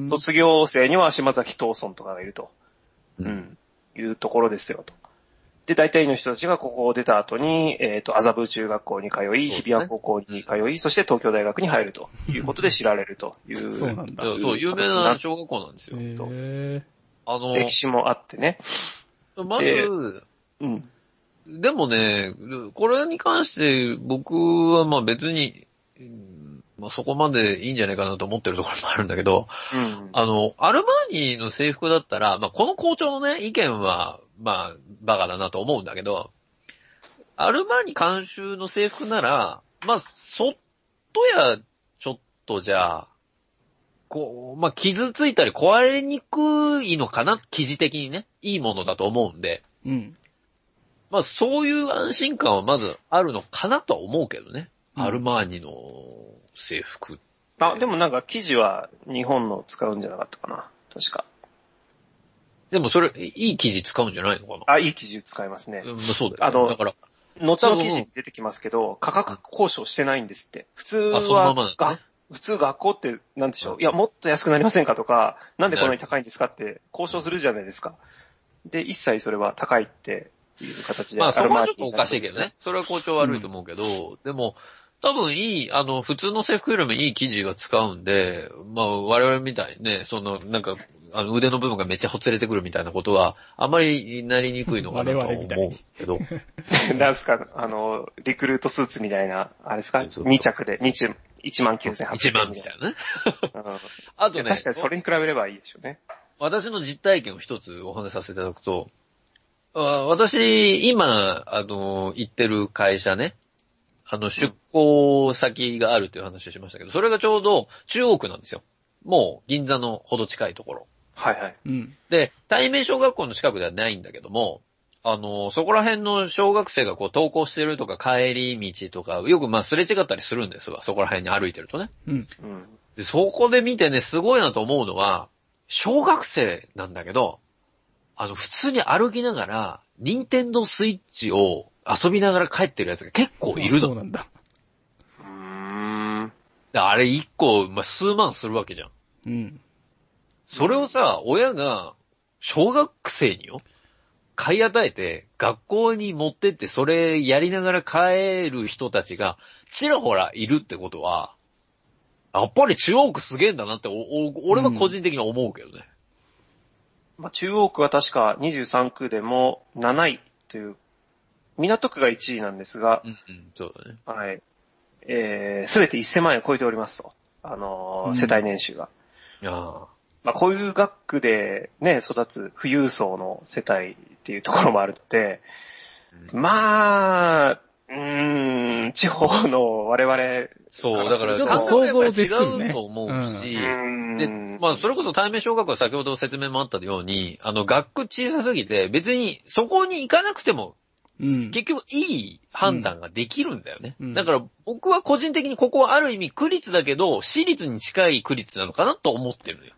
卒業生には島崎藤村とかがいると。うん。うん、いうところですよと。で、大体の人たちがここを出た後に、えっと、麻布中学校に通い、日比谷高校に通い、そして東京大学に入るということで知られるという。 そうなんだ。 そう、有名な小学校なんですよ。 へあの、歴史もあってね。 まず、 うん。 でもね、これに関して僕はまあ別に、まあそこまでいいんじゃないかなと思ってるところもあるんだけど、うん、あの、アルマーニの制服だったら、まあこの校長のね、意見は、まあ、バカだなと思うんだけど、アルマーニ監修の制服なら、まあ、そっとや、ちょっとじゃあ、こう、まあ、傷ついたり壊れにくいのかな生地的にね。いいものだと思うんで。 うん。 まあ、そういう安心感はまずあるのかなとは思うけどね。うん、アルマーニの制服。 あ、でもなんか生地は日本の使うんじゃなかったかな。確か。 でもそれ、いい生地使うんじゃないのかなあ、いい生地使いますね。 うん、そうだよ、ね。 あの、 だから、 後の記事に出てきますけど、価格交渉してないんですって。普通は、 あ、そのままだね、 普通学校ってなんでしょう。いや、もっと安くなりませんかとか、なんでこんなに高いんですかって交渉するじゃないですか。で、一切それは高いっていう形で。 まあ、そこはちょっとおかしいけどね。それは校長悪いと思うけど、うん、でも、多分いい、あの、普通の制服よりもいい生地が使うんで、まあ、我々みたいにね、その、なんか、あの、腕の部分がめっちゃほつれてくるみたいなことは、あまりなりにくいのかなと思うんですけど。 なんすか、あの、リクルートスーツみたいな、あれですか ?に 着で、にち、いちまんきゅうせんはっぴゃくえん。 いちまんみたいなね。うん、あとね。 確かにそれに比べればいいでしょうね。 私の実体験を一つお話しさせていただくと、私、今、あの、行ってる会社ね、あの、出向先があるという話をしましたけど、それがちょうど中央区なんですよ。もう銀座のほど近いところ。 はいはい。 うん。 で、対面小学校の近くではないんだけども、あの、そこら辺の小学生がこう登校してるとか帰り道とか、よくまあすれ違ったりするんですわ。そこら辺に歩いてるとね。 うん。 で、そこで見てね、すごいなと思うのは、小学生なんだけど、あの、普通に歩きながら、ニンテンドースイッチを遊びながら帰ってるやつが結構いるの。 そうなんだ。 うーん。 あれ一個、まあ、数万するわけじゃん。 うん。 それをさ、親が、小学生によ、買い与えて、学校に持ってって、それやりながら帰る人たちが、ちらほらいるってことは、やっぱり中央区すげえんだなって、お、お、俺は個人的に思うけどね。 うん、まあ、中央区は確かにじゅうさん区でもなないという、港区がいちいなんですが、 うんうん、そうだね。 はい。えー、すべてせんまんえん超えておりますと。あのーうん、世帯年収が。 いやーまあ、こういう学区でね、育つ富裕層の世帯っていうところもあるので、うん、まあ、うーん、地方の我々、 そう、だから、 想像違うと思うし、うん、で、まあ、それこそ対面小学校は先ほど説明もあったように、あの、学区小さすぎて、別にそこに行かなくても、うん、結局いい判断ができるんだよね、うん。だから僕は個人的にここはある意味区立だけど、私立に近い区立なのかなと思ってるのよ。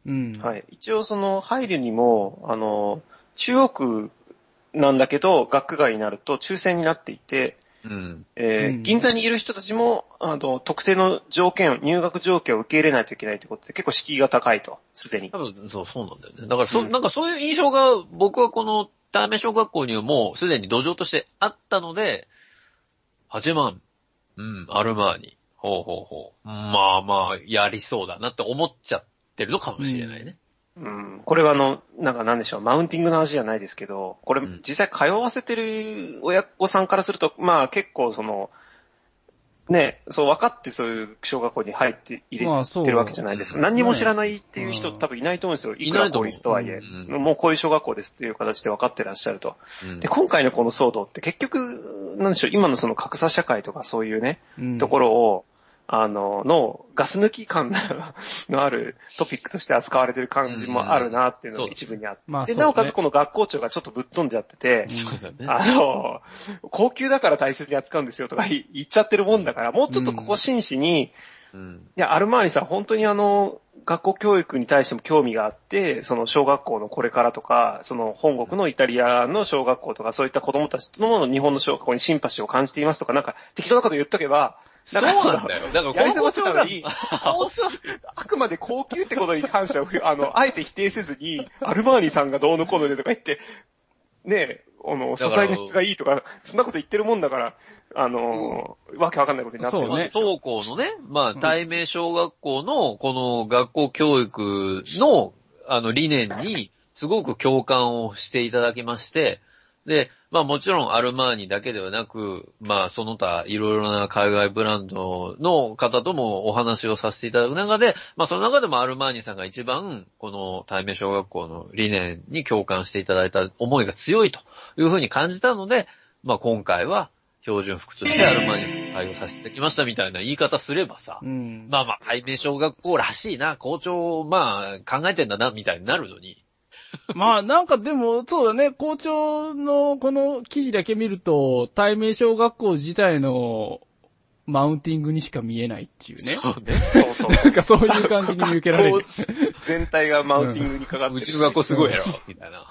うん。 はい。一応その入るにも、あの、中央区なんだけど、学区外になると抽選になっていて、うん。えーうん、銀座にいる人たちも、あの、特定の条件、入学条件を受け入れないといけないということで、結構敷居が高いと、すでに。 多分、そう、そうなんだよね。だからそ、うん、なんかそういう印象が、僕はこの、対面小学校にはもうすでに土壌としてあったので、はちまん、うん、アルマーニ、ほうほうほう。まあまあ、やりそうだなって思っちゃってるのかもしれないね。 うん、うん、これはあの、なんかなんでしょう、マウンティングの話じゃないですけど、これ実際通わせてる親御さんからすると、まあ結構その、ね、そう分かってそういう小学校に入って入れてるわけじゃないですか。まあ、何にも知らないっていう人、ね、多分いないと思うんですよ。いくら公立とはいえ、うん。もうこういう小学校ですっていう形で分かってらっしゃると。うん、で、今回のこの騒動って結局、なんでしょう、今のその格差社会とかそういうね、うん、ところを、あの、の、ガス抜き感のあるトピックとして扱われてる感じもあるなっていうのが一部にあって。うんまあ、で、なおかつこの学校長がちょっとぶっ飛んじゃってて、うん、あの、高級だから大切に扱うんですよとか言っちゃってるもんだから、もうちょっとここ真摯に、うん、いや、アルマーニさん本当にあの、学校教育に対しても興味があって、その小学校のこれからとか、その本国のイタリアの小学校とか、そういった子供たちの日本の小学校にシンパシーを感じていますとか、なんか適当なこと言っとけば、 そうなんだよ。だから、 やり過ごせたのに、あくまで高級ってことに関しては、あの、あえて否定せずに、アルマーニさんがどうのこうのでとか言って、ねえ、あの、素材の質がいいとか、そんなこと言ってるもんだから、あの、うん、わけわかんないことになってる。 そうね。当校のね、まあ、対面小学校の、この学校教育の、あの、理念に、すごく共感をしていただきまして、で、まあもちろんアルマーニだけではなく、まあその他いろいろな海外ブランドの方ともお話をさせていただく中で、まあその中でもアルマーニさんが一番この対面小学校の理念に共感していただいた思いが強いというふうに感じたので、まあ今回は標準服としてアルマーニさんに対応させていただきましたみたいな言い方すればさ、うん、まあまあ対面小学校らしいな、校長まあ考えてんだなみたいになるのに、 まあなんかでもそうだね、校長のこの記事だけ見ると対面小学校自体のマウンティングにしか見えないっていうね。 そうね。そうそう。 なんかそういう感じに見受けられる。 全体がマウンティングにかかってる。 うちの学校すごいやろみたいな、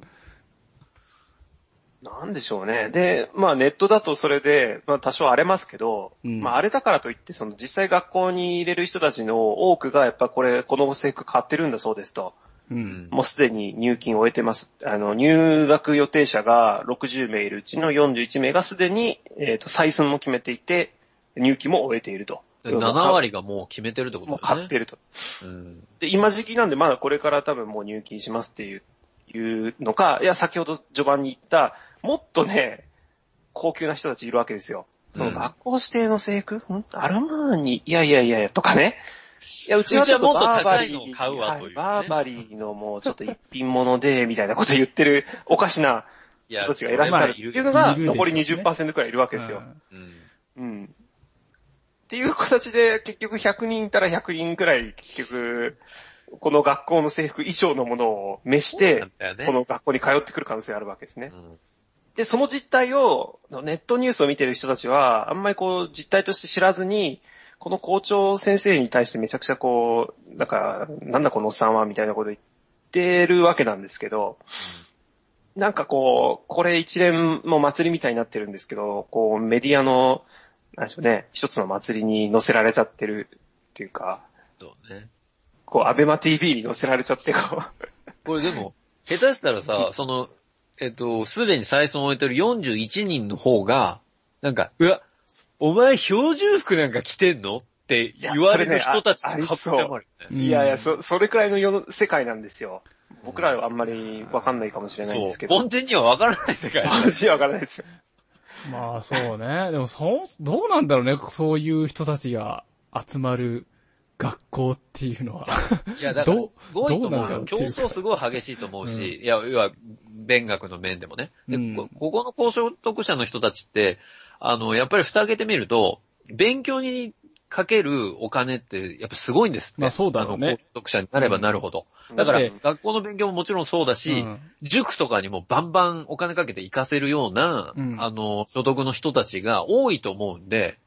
うん。なんでしょうね。で、まあネットだとそれで、まあ多少荒れますけど、うん、まあ荒れだからといってその実際学校に入れる人たちの多くがやっぱこれこの制服買ってるんだそうですと。うん、もうすでに入金を終えてます。あの、入学予定者がろくじゅうめいいるうちのよんじゅういちめいがすでに、えっと、採寸も決めていて、入金も終えていると。 ななわりがもう決めてるってことですね。 もう買ってると。うん、で、今時期なんでまだこれから多分もう入金しますっていう、いうのか、いや、先ほど序盤に言った、もっとね、高級な人たちいるわけですよ。その学校指定の制服、うん、んアルマーニ、いやいやいやとかね。いや、うちはちょっとバーバリー、 を買うわという、ねはい、バーバリーのもうちょっと一品物で、みたいなこと言ってるおかしな人たちがいらっしゃるっていうのが残り にじゅっパーセント くらいいるわけですよ。うん。うん。っていう形で結局ひゃくにんいたらひゃくにんくらい結局、この学校の制服以上のものを召して、この学校に通ってくる可能性があるわけですね。うん、で、その実態を、ネットニュースを見てる人たちは、あんまりこう実態として知らずに、この校長先生に対してめちゃくちゃこう、なんか、なんだこのおっさんはみたいなこと言ってるわけなんですけど、なんかこう、これ一連も祭りみたいになってるんですけど、こうメディアの、なんでしょうね、一つの祭りに載せられちゃってるっていうか、 そうね。 こう、アベマ ティーブイ に載せられちゃってこう。 これでも、下手したらさ、その、えっと、すでに採寸を終えてるよんじゅういちにんの方が、なんか、うわ、お前標準服なんか着てんのって言われる人たちがかってもある、ね。いやいや、そ、それくらいの世の世界なんですよ。僕らはあんまりわかんないかもしれないんですけど。 凡人にはわからない世界。 凡人にはわからないですよ。 まあそうね。でもそう、どうなんだろうね。そういう人たちが集まる学校っていうのは。 いや、だからすごいと思うよ。競争すごい激しいと思うし、うん、いや、要は、勉学の面でもね。で、うん、ここの高所得者の人たちって、あの、やっぱり蓋開けてみると、勉強にかけるお金って、やっぱすごいんですって。 まあそうだろうね。 あの、高所得者になればなるほど。うん、だから、学校の勉強ももちろんそうだし、うん、塾とかにもバンバンお金かけて行かせるような、うん、あの、所得の人たちが多いと思うんで、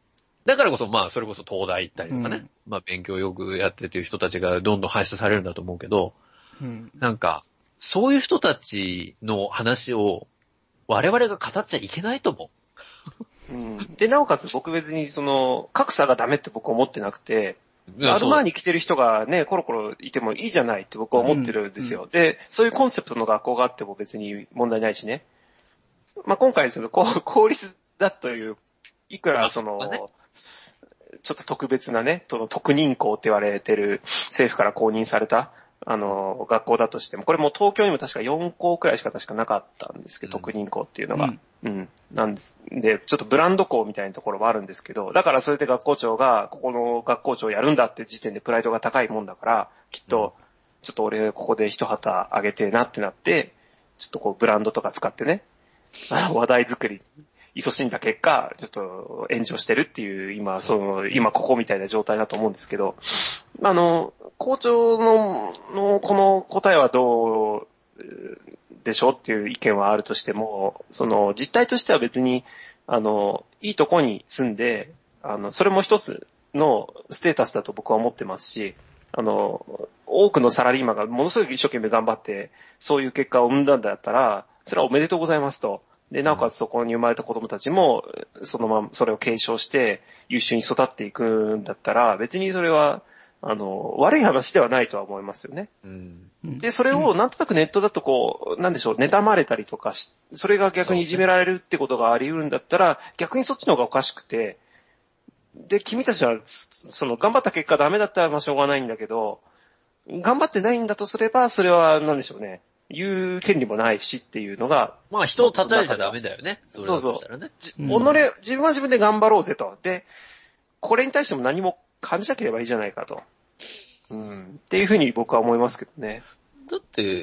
だからこそ、まあ、それこそ東大行ったりとかね、うん、まあ、勉強よくやってっていう人たちがどんどん輩出されるんだと思うけど、うん、なんか、そういう人たちの話を我々が語っちゃいけないと思う。うん、で、なおかつ僕別にその、格差がダメって僕は思ってなくて、アルマーに来てる人がね、コロコロいてもいいじゃないって僕は思ってるんですよ。うんうん、で、そういうコンセプトの学校があっても別に問題ないしね。まあ、今回その公立だという、いくらその、ね、ちょっと特別なね、その特認校って言われてる政府から公認された、あの、学校だとしても、これも東京にも確かよん校くらいしか確かなかったんですけど、うん、特認校っていうのが。うん。うん。なんです。で、ちょっとブランド校みたいなところもあるんですけど、だからそれで学校長が、ここの学校長やるんだって時点でプライドが高いもんだから、きっと、ちょっと俺ここで一旗あげてなってなって、ちょっとこうブランドとか使ってね、話題作り、勤しんだ結果、ちょっと炎上してるっていう、今、その、今ここみたいな状態だと思うんですけど、あの、校長の、の、この答えはどうでしょうっていう意見はあるとしても、その、実態としては別に、あの、いいとこに住んで、あの、それも一つのステータスだと僕は思ってますし、あの、多くのサラリーマンがものすごく一生懸命頑張って、そういう結果を生んだんだったら、それはおめでとうございますと。で、なおかつそこに生まれた子供たちも、そのまま、それを継承して優秀に育っていくんだったら、別にそれは、あの、悪い話ではないとは思いますよね。うん、で、それをなんとなくネットだとこう、なんでしょう、妬まれたりとかし、それが逆にいじめられるってことがあり得るんだったら、逆にそっちの方がおかしくて、で、君たちは、その、頑張った結果ダメだったらまあしょうがないんだけど、頑張ってないんだとすれば、それはなんでしょうね。言う権利もないしっていうのが。 まあ人を叩いちゃダメだよね。 そうそう。ね、己、うん、自分は自分で頑張ろうぜと。で、これに対しても何も感じなければいいじゃないかと。うん。っていうふうに僕は思いますけどね。 だって、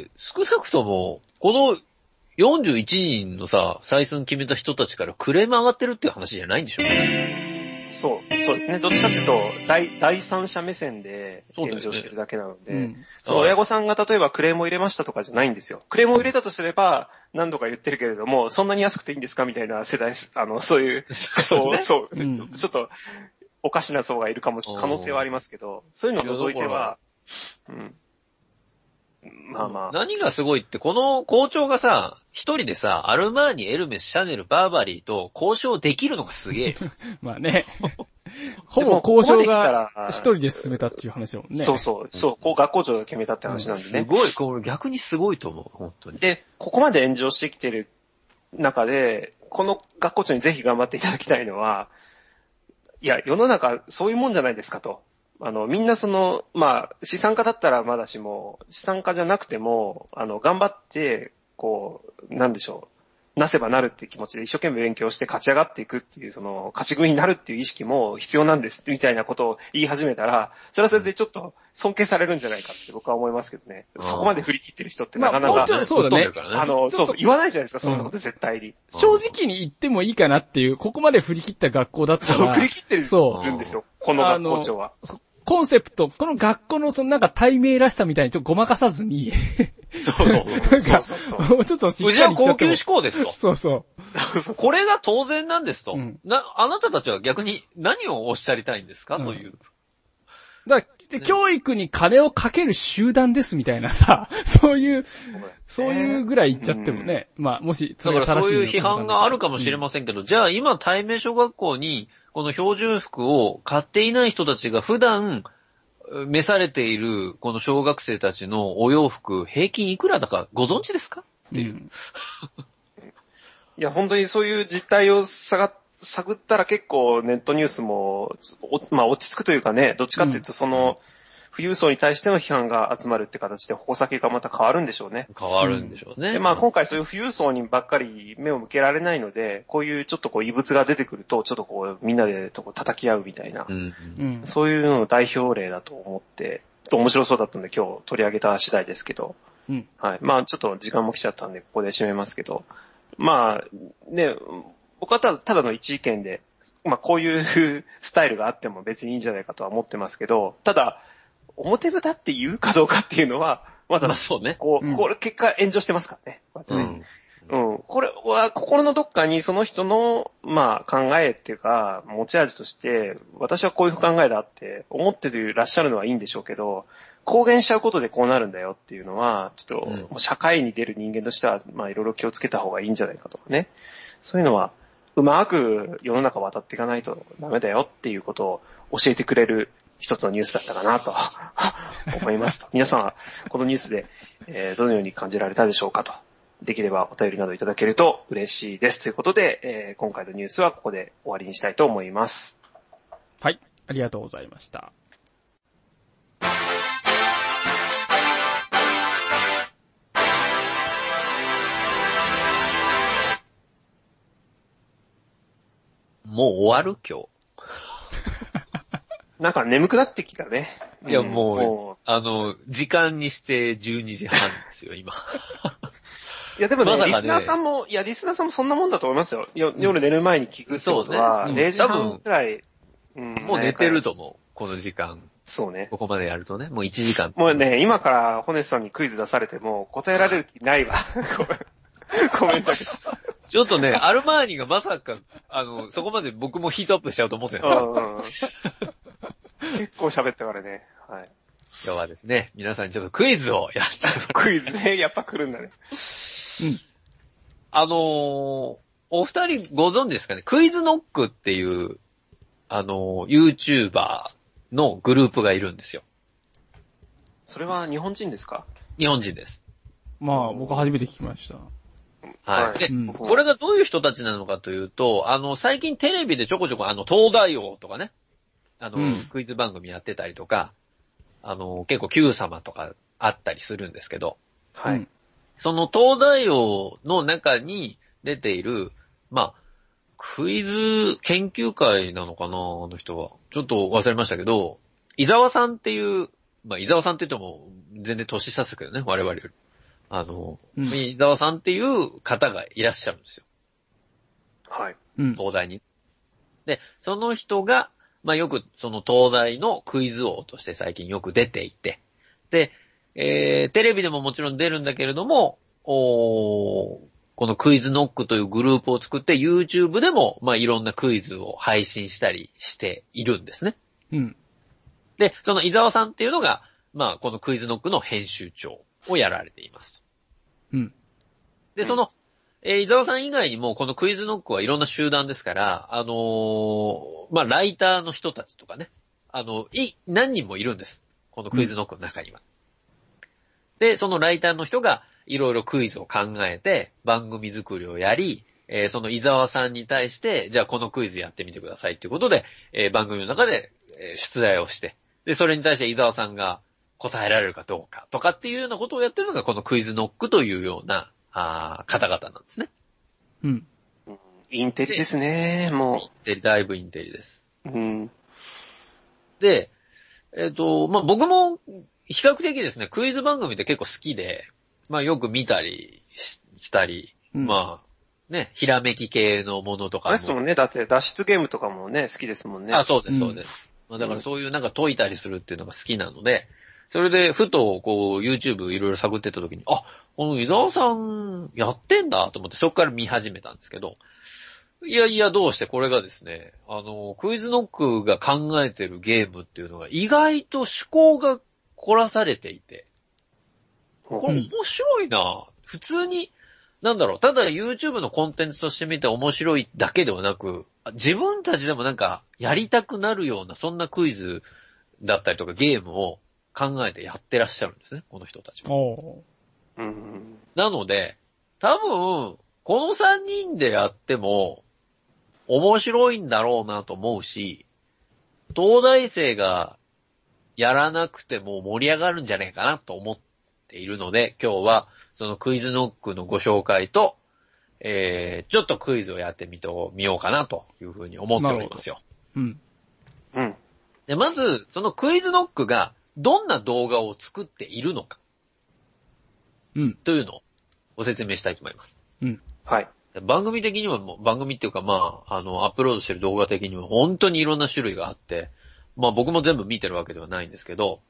少なくとも、このよんじゅういちにんのさ、採寸決めた人たちからクレーム上がってるっていう話じゃないんでしょうね。 そう、そうですね。どっちかっていうと、第、第三者目線で炎上してるだけなので、ねうん、そう親御さんが例えばクレームを入れましたとかじゃないんですよ。クレームを入れたとすれば、何度か言ってるけれども、そんなに安くていいんですかみたいな世代、あの、そういう、そう、そう、うん、ちょっと、おかしな層がいるかもし、可能性はありますけど、そういうのを除いては、うん。まあまあ。 何がすごいって、この校長がさ、一人でさ、アルマーニ、エルメス、シャネル、バーバリーと交渉できるのがすげえ。 まあね。ほぼ交渉が一人で進めたっていう話だもんね。 そうそう。そう、こう学校長が決めたって話なんでね。 すごい、これ逆にすごいと思う、本当に。 で、ここまで炎上してきてる中で、この学校長にぜひ頑張っていただきたいのは、いや、世の中そういうもんじゃないですかと。あの、みんなその、まあ、資産家だったらまだしも、資産家じゃなくても、あの、頑張って、こう、なんでしょう、なせばなるっていう気持ちで一生懸命勉強して勝ち上がっていくっていう、その、勝ち組になるっていう意識も必要なんです、みたいなことを言い始めたら、それはそれでちょっと尊敬されるんじゃないかって僕は思いますけどね。そこまで振り切ってる人ってなかなか。まあ、 そうだね。 あの、そうそう、言わないじゃないですか、そんなこと絶対に。 うん、正直に言ってもいいかなっていう、ここまで振り切った学校だったら。 そう、振り切ってるんですよ、この学校長は。 コンセプト、この学校のそのなんか対名らしさみたいにちょっとごまかさずに。 そうそう。そうそうそう。 ちょっとしっかり。 うちは高級志向ですと。 そうそう。 これが当然なんですと。うん、な、あなたたちは逆に何をおっしゃりたいんですか、うん、という。 だから教育に金をかける集団ですみたいなさ、そういう、そういうぐらい言っちゃってもね。うん、まあ、もし、 だからそういう批判があるかもしれませんけど、うん、じゃあ今対名小学校に、この標準服を買っていない人たちが普段召されているこの小学生たちのお洋服平均いくらだかご存知ですかっていう、うん、 いや本当にそういう実態を探ったら結構ネットニュースもまあ落ち着くというかね、どっちかっていうとその、うん富裕層に対しての批判が集まるって形で矛先がまた変わるんでしょうね。 変わるんでしょうね。 で、まあ今回そういう富裕層にばっかり目を向けられないので、こういうちょっとこう異物が出てくると、ちょっとこうみんなでとこ叩き合うみたいな、うんうん、そういうのの代表例だと思って、ちょっと面白そうだったんで今日取り上げた次第ですけど、うん、はい。まあちょっと時間も来ちゃったんでここで締めますけど、まあね、僕はただただの一意見で、まあこういうスタイルがあっても別にいいんじゃないかとは思ってますけど、ただ、表舞って言うかどうかっていうのは、まだ、 まあそうね。 こう、これ結果炎上してますからね。こうやってね。 うん。これは心のどっかにその人の、まあ考えっていうか、持ち味として、私はこういう考えだって思っていらっしゃるのはいいんでしょうけど、公言しちゃうことでこうなるんだよっていうのは、ちょっと、うん、社会に出る人間としては、まあいろいろ気をつけた方がいいんじゃないかとかね。そういうのは、うまく世の中渡っていかないとダメだよっていうことを教えてくれる一つのニュースだったかなと思いますと。皆さんはこのニュースで、えー、どのように感じられたでしょうかと。できればお便りなどいただけると嬉しいです。ということで、えー、今回のニュースはここで終わりにしたいと思います。 はい、ありがとうございました。 もう終わる今日。 なんか眠くなってきたね。 いやもう、うん、もうあの、時間にしてじゅうにじはんですよ、今。 いやでもね、まね、リスナーさんも、いやリスナーさんもそんなもんだと思いますよ。よ夜寝る前に聞くってことは、ね、れいじはんくらい、 うん、もう寝てると思う、この時間。 そうね。 ここまでやるとね、もういちじかん。 もうね、今からホネスさんにクイズ出されても答えられる気ないわ。ごめんだけど。 ちょっとね、アルマーニがまさか、あの、そこまで僕もヒートアップしちゃうと思ってた。うんうん、 結構喋ったからね。はい。 今日はですね、皆さんにちょっとクイズをやってクイズね、やっぱ来るんだね。うん。 あのー、お二人ご存知ですかね、クイズノックっていう、あのー、YouTuber のグループがいるんですよ。 それは日本人ですか？ 日本人です。 まあ、僕初めて聞きました。 はい。で、うん、これがどういう人たちなのかというと、あの、最近テレビでちょこちょこ、あの、東大王とかね、あの、うん、クイズ番組やってたりとか、あの、結構 Q 様とかあったりするんですけど、 はい。 その東大王の中に出ている、まあ、クイズ研究会なのかな、あの人は。ちょっと忘れましたけど、伊沢さんっていう、まあ、伊沢さんって言っても全然年下ですけどね、我々より。あの、うん、伊沢さんっていう方がいらっしゃるんですよ。 はい。 東大に。で、その人が、まあ、よくその東大のクイズ王として最近よく出ていて、で、えー、テレビでももちろん出るんだけれども、おこのクイズノックというグループを作って YouTube でも、まあ、いろんなクイズを配信したりしているんですね。 うん。 で、その伊沢さんっていうのが、まあ、このクイズノックの編集長をやられています。 うん。 で、その、えー、伊沢さん以外にも、このクイズノックはいろんな集団ですから、あのー、まあ、ライターの人たちとかね、あの、い、何人もいるんです。このクイズノックの中には。うん、で、そのライターの人が、いろいろクイズを考えて、番組作りをやり、えー、その伊沢さんに対して、じゃあこのクイズやってみてくださいっていうことで、えー、番組の中で、えー、出題をして、で、それに対して伊沢さんが答えられるかどうかとかっていうようなことをやってるのが、このクイズノックというような、あ方々なんですね。 うん。 インテリですね、もう。インテリ、だいぶインテリです。 うん。 で、えっと、まあ、僕も、比較的ですね、クイズ番組って結構好きで、まあ、よく見たりしたり、うん、まあ、ね、ひらめき系のものとかも。 あれですもんね、だって脱出ゲームとかもね、好きですもんね。 あ、そうです、そうです。うん、だからそういうなんか解いたりするっていうのが好きなので、それで、ふと、こう、YouTube いろいろ探ってた時に、あ、この伊沢さん、やってんだと思って、そこから見始めたんですけど、いやいや、どうしてこれがですね、あの、クイズノックが考えてるゲームっていうのが、意外と趣向が凝らされていて、これ面白いな、うん、普通に、なんだろう、ただ YouTube のコンテンツとして見て面白いだけではなく、自分たちでもなんか、やりたくなるような、そんなクイズだったりとかゲームを、考えてやってらっしゃるんですね、この人たちは。 うん、 なので、多分、このさんにんでやっても、面白いんだろうなと思うし、東大生がやらなくても盛り上がるんじゃないかなと思っているので、今日はそのクイズノックのご紹介と、えー、ちょっとクイズをやってみと、みようかなというふうに思っておりますよ。 うん。 うん。 で、まず、そのクイズノックが、どんな動画を作っているのか。 うん。 というのをご説明したいと思います。 うん。 はい。 番組的にはもう、番組っていうかまあ、あの、アップロードしてる動画的には本当にいろんな種類があって、まあ僕も全部見てるわけではないんですけど、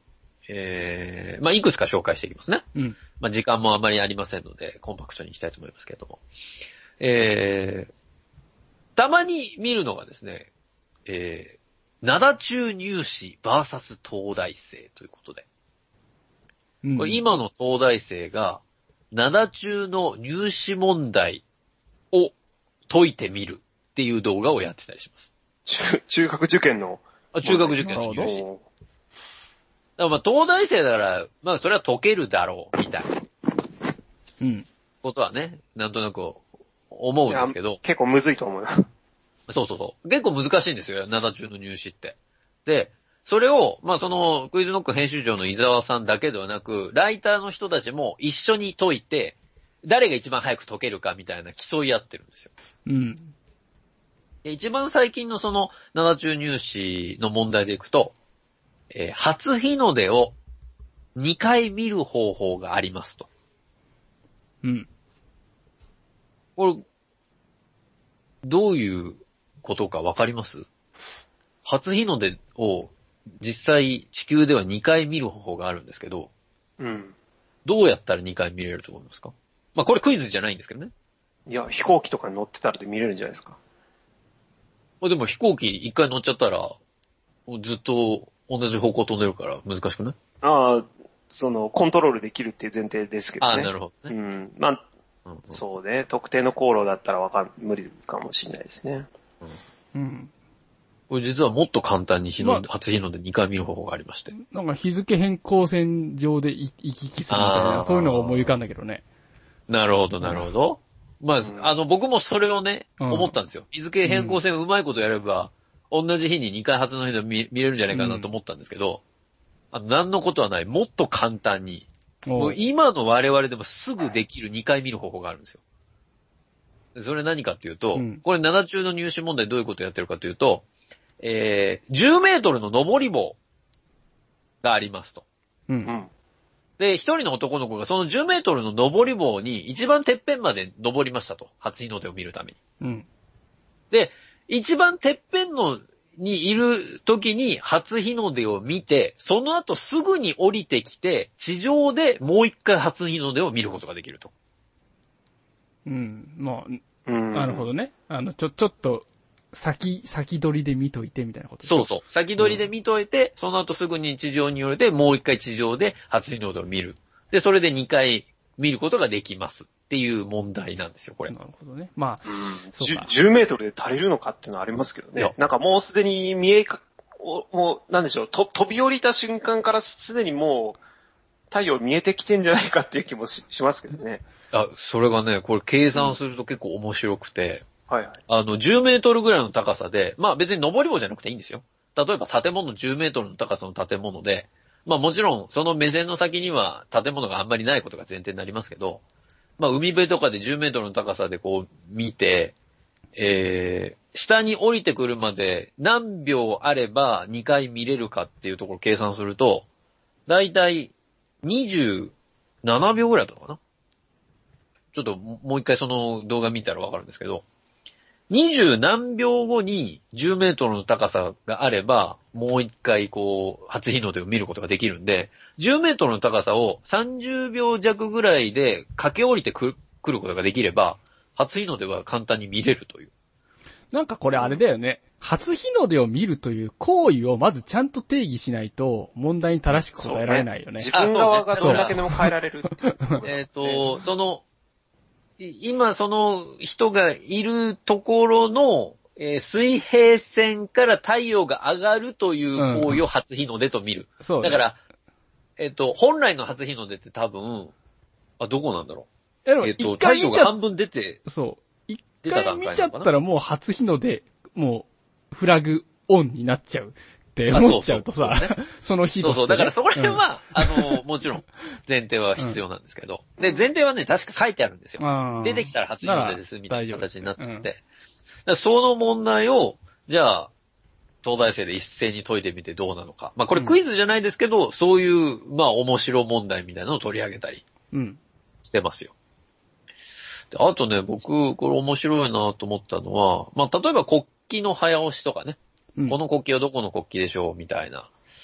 えー、まあ、いくつか紹介していきますね。うん。まあ、時間もあまりありませんので、コンパクトにいきたいと思いますけれども。えー、たまに見るのがですね、えー、灘中入試 ブイエス 東大生ということで。うん、これ今の東大生が、灘中の入試問題を解いてみるっていう動画をやってたりします。 中、中学受験の。 あ、中学受験の入試。だからまあ東大生だから、まあそれは解けるだろう、みたいな。うん。ことはね、なんとなく思うんですけど。 結構むずいと思うよ。 そうそうそう。結構難しいんですよ、灘中の入試って。で、それを、まあその、クイズノック編集長の伊沢さんだけではなく、ライターの人たちも一緒に解いて、誰が一番早く解けるかみたいな競い合ってるんですよ。うん。で一番最近のその、灘中入試の問題でいくと、えー、初日の出をにかい見る方法がありますと。うん。これ、どういうことかわかります？初日の出を実際地球ではにかい見る方法があるんですけど、うん。どうやったらにかい見れると思いますか？まあこれクイズじゃないんですけどね。 いや、飛行機とかに乗ってたらで見れるんじゃないですか。 でも飛行機一回乗っちゃったら、ずっと同じ方向飛んでるから難しくない？ ああ、その、コントロールできるっていう前提ですけどね。 ああ、なるほどね。 うん。まあ、うんうん、そうね。特定の航路だったらわかん、無理かもしれないですね。うん。うん。 これ実はもっと簡単に日の、まあ、初日の出にかい見る方法がありまして。 なんか日付変更線上で行き来するみたいな、そういうのが思い浮かんだけどね。 なるほど、なるほど。まあ、うん、あの、僕もそれをね、うん、思ったんですよ。日付変更線をうまいことやれば、うん、同じ日ににかい初の日の見、見れるんじゃないかなと思ったんですけど、うん、あの、何のことはない。もっと簡単に。もう今の我々でもすぐできるにかい見る方法があるんですよ。それ何かっていうと、うん、これなな中の入試問題どういうことをやってるかというと、えー、じゅうメートルの登り棒がありますと。うん。で、一人の男の子がそのじゅうメートルの登り棒に一番てっぺんまで登りましたと。初日の出を見るために。うん。で、一番てっぺんのにいる時に初日の出を見て、その後すぐに降りてきて、地上でもう一回初日の出を見ることができると。うん。まあ、うん、なるほどね。あの、ちょ、ちょっと、先、先取りで見といてみたいなことそうそう。先取りで見といて、うん、その後すぐに地上に降りて、もう一回地上で初日の出を見る。で、それでにかい見ることができますっていう問題なんですよ、これ。 なるほどね。まあ、うん、 じゅう, じゅうメートルで足りるのかっていうのはありますけどね。なんかもうすでに見えか、もう、なんでしょう、と、飛び降りた瞬間からすでにもう、太陽見えてきてんじゃないかっていう気も し, しますけどね。 あ、それがね、これ計算すると結構面白くて、うんはいはい。 あの、じゅうメートルぐらいの高さで、まあ別に登り棒じゃなくていいんですよ。例えば建物じゅうメートルの高さの建物で、まあもちろんその目線の先には建物があんまりないことが前提になりますけど、まあ海辺とかでじゅうメートルの高さでこう見て、えー、下に降りてくるまで何秒あればにかい見れるかっていうところを計算すると、だいたいにじゅうななびょうぐらいだったかな。ちょっともう一回その動画見たらわかるんですけど、二十何秒後にじゅうメートルの高さがあれば、もう一回こう、初日の出を見ることができるんで、じゅうメートルの高さをさんじゅうびょう弱ぐらいで駆け降りてくる、来ることができれば、初日の出は簡単に見れるという。 なんかこれあれだよね。初日の出を見るという行為をまずちゃんと定義しないと問題に正しく答えられないよね。 自分側がどれだけでも変えられる。 えっと、その、今その人がいるところの、えー、水平線から太陽が上がるという行為を初日の出と見る。うん、そう、ね。だから、えっ、ー、と、本来の初日の出って多分、あ、どこなんだろう。えっ、ー、と、太陽が半分出て、 そう。一回見ちゃったらもう初日の出、もう、フラグオンになっちゃう。って思っちゃうとさ、そ, う そ, う そ, ね、その日として、ね。そうそう。 だからそこら辺は、うん、あの、もちろん、前提は必要なんですけど。うん、で、前提はね、確か書いてあるんですよ。出てきたら初日の出です、みたいな形になってて。うん、だその問題を、じゃあ、東大生で一斉に解いてみてどうなのか。まあこれクイズじゃないですけど、うん、そういう、まあ面白問題みたいなのを取り上げたり、してますよ。であとね、僕、これ面白いなと思ったのは、まあ例えば国旗の早押しとかね。うん、この国旗はどこの国旗でしょうみたいな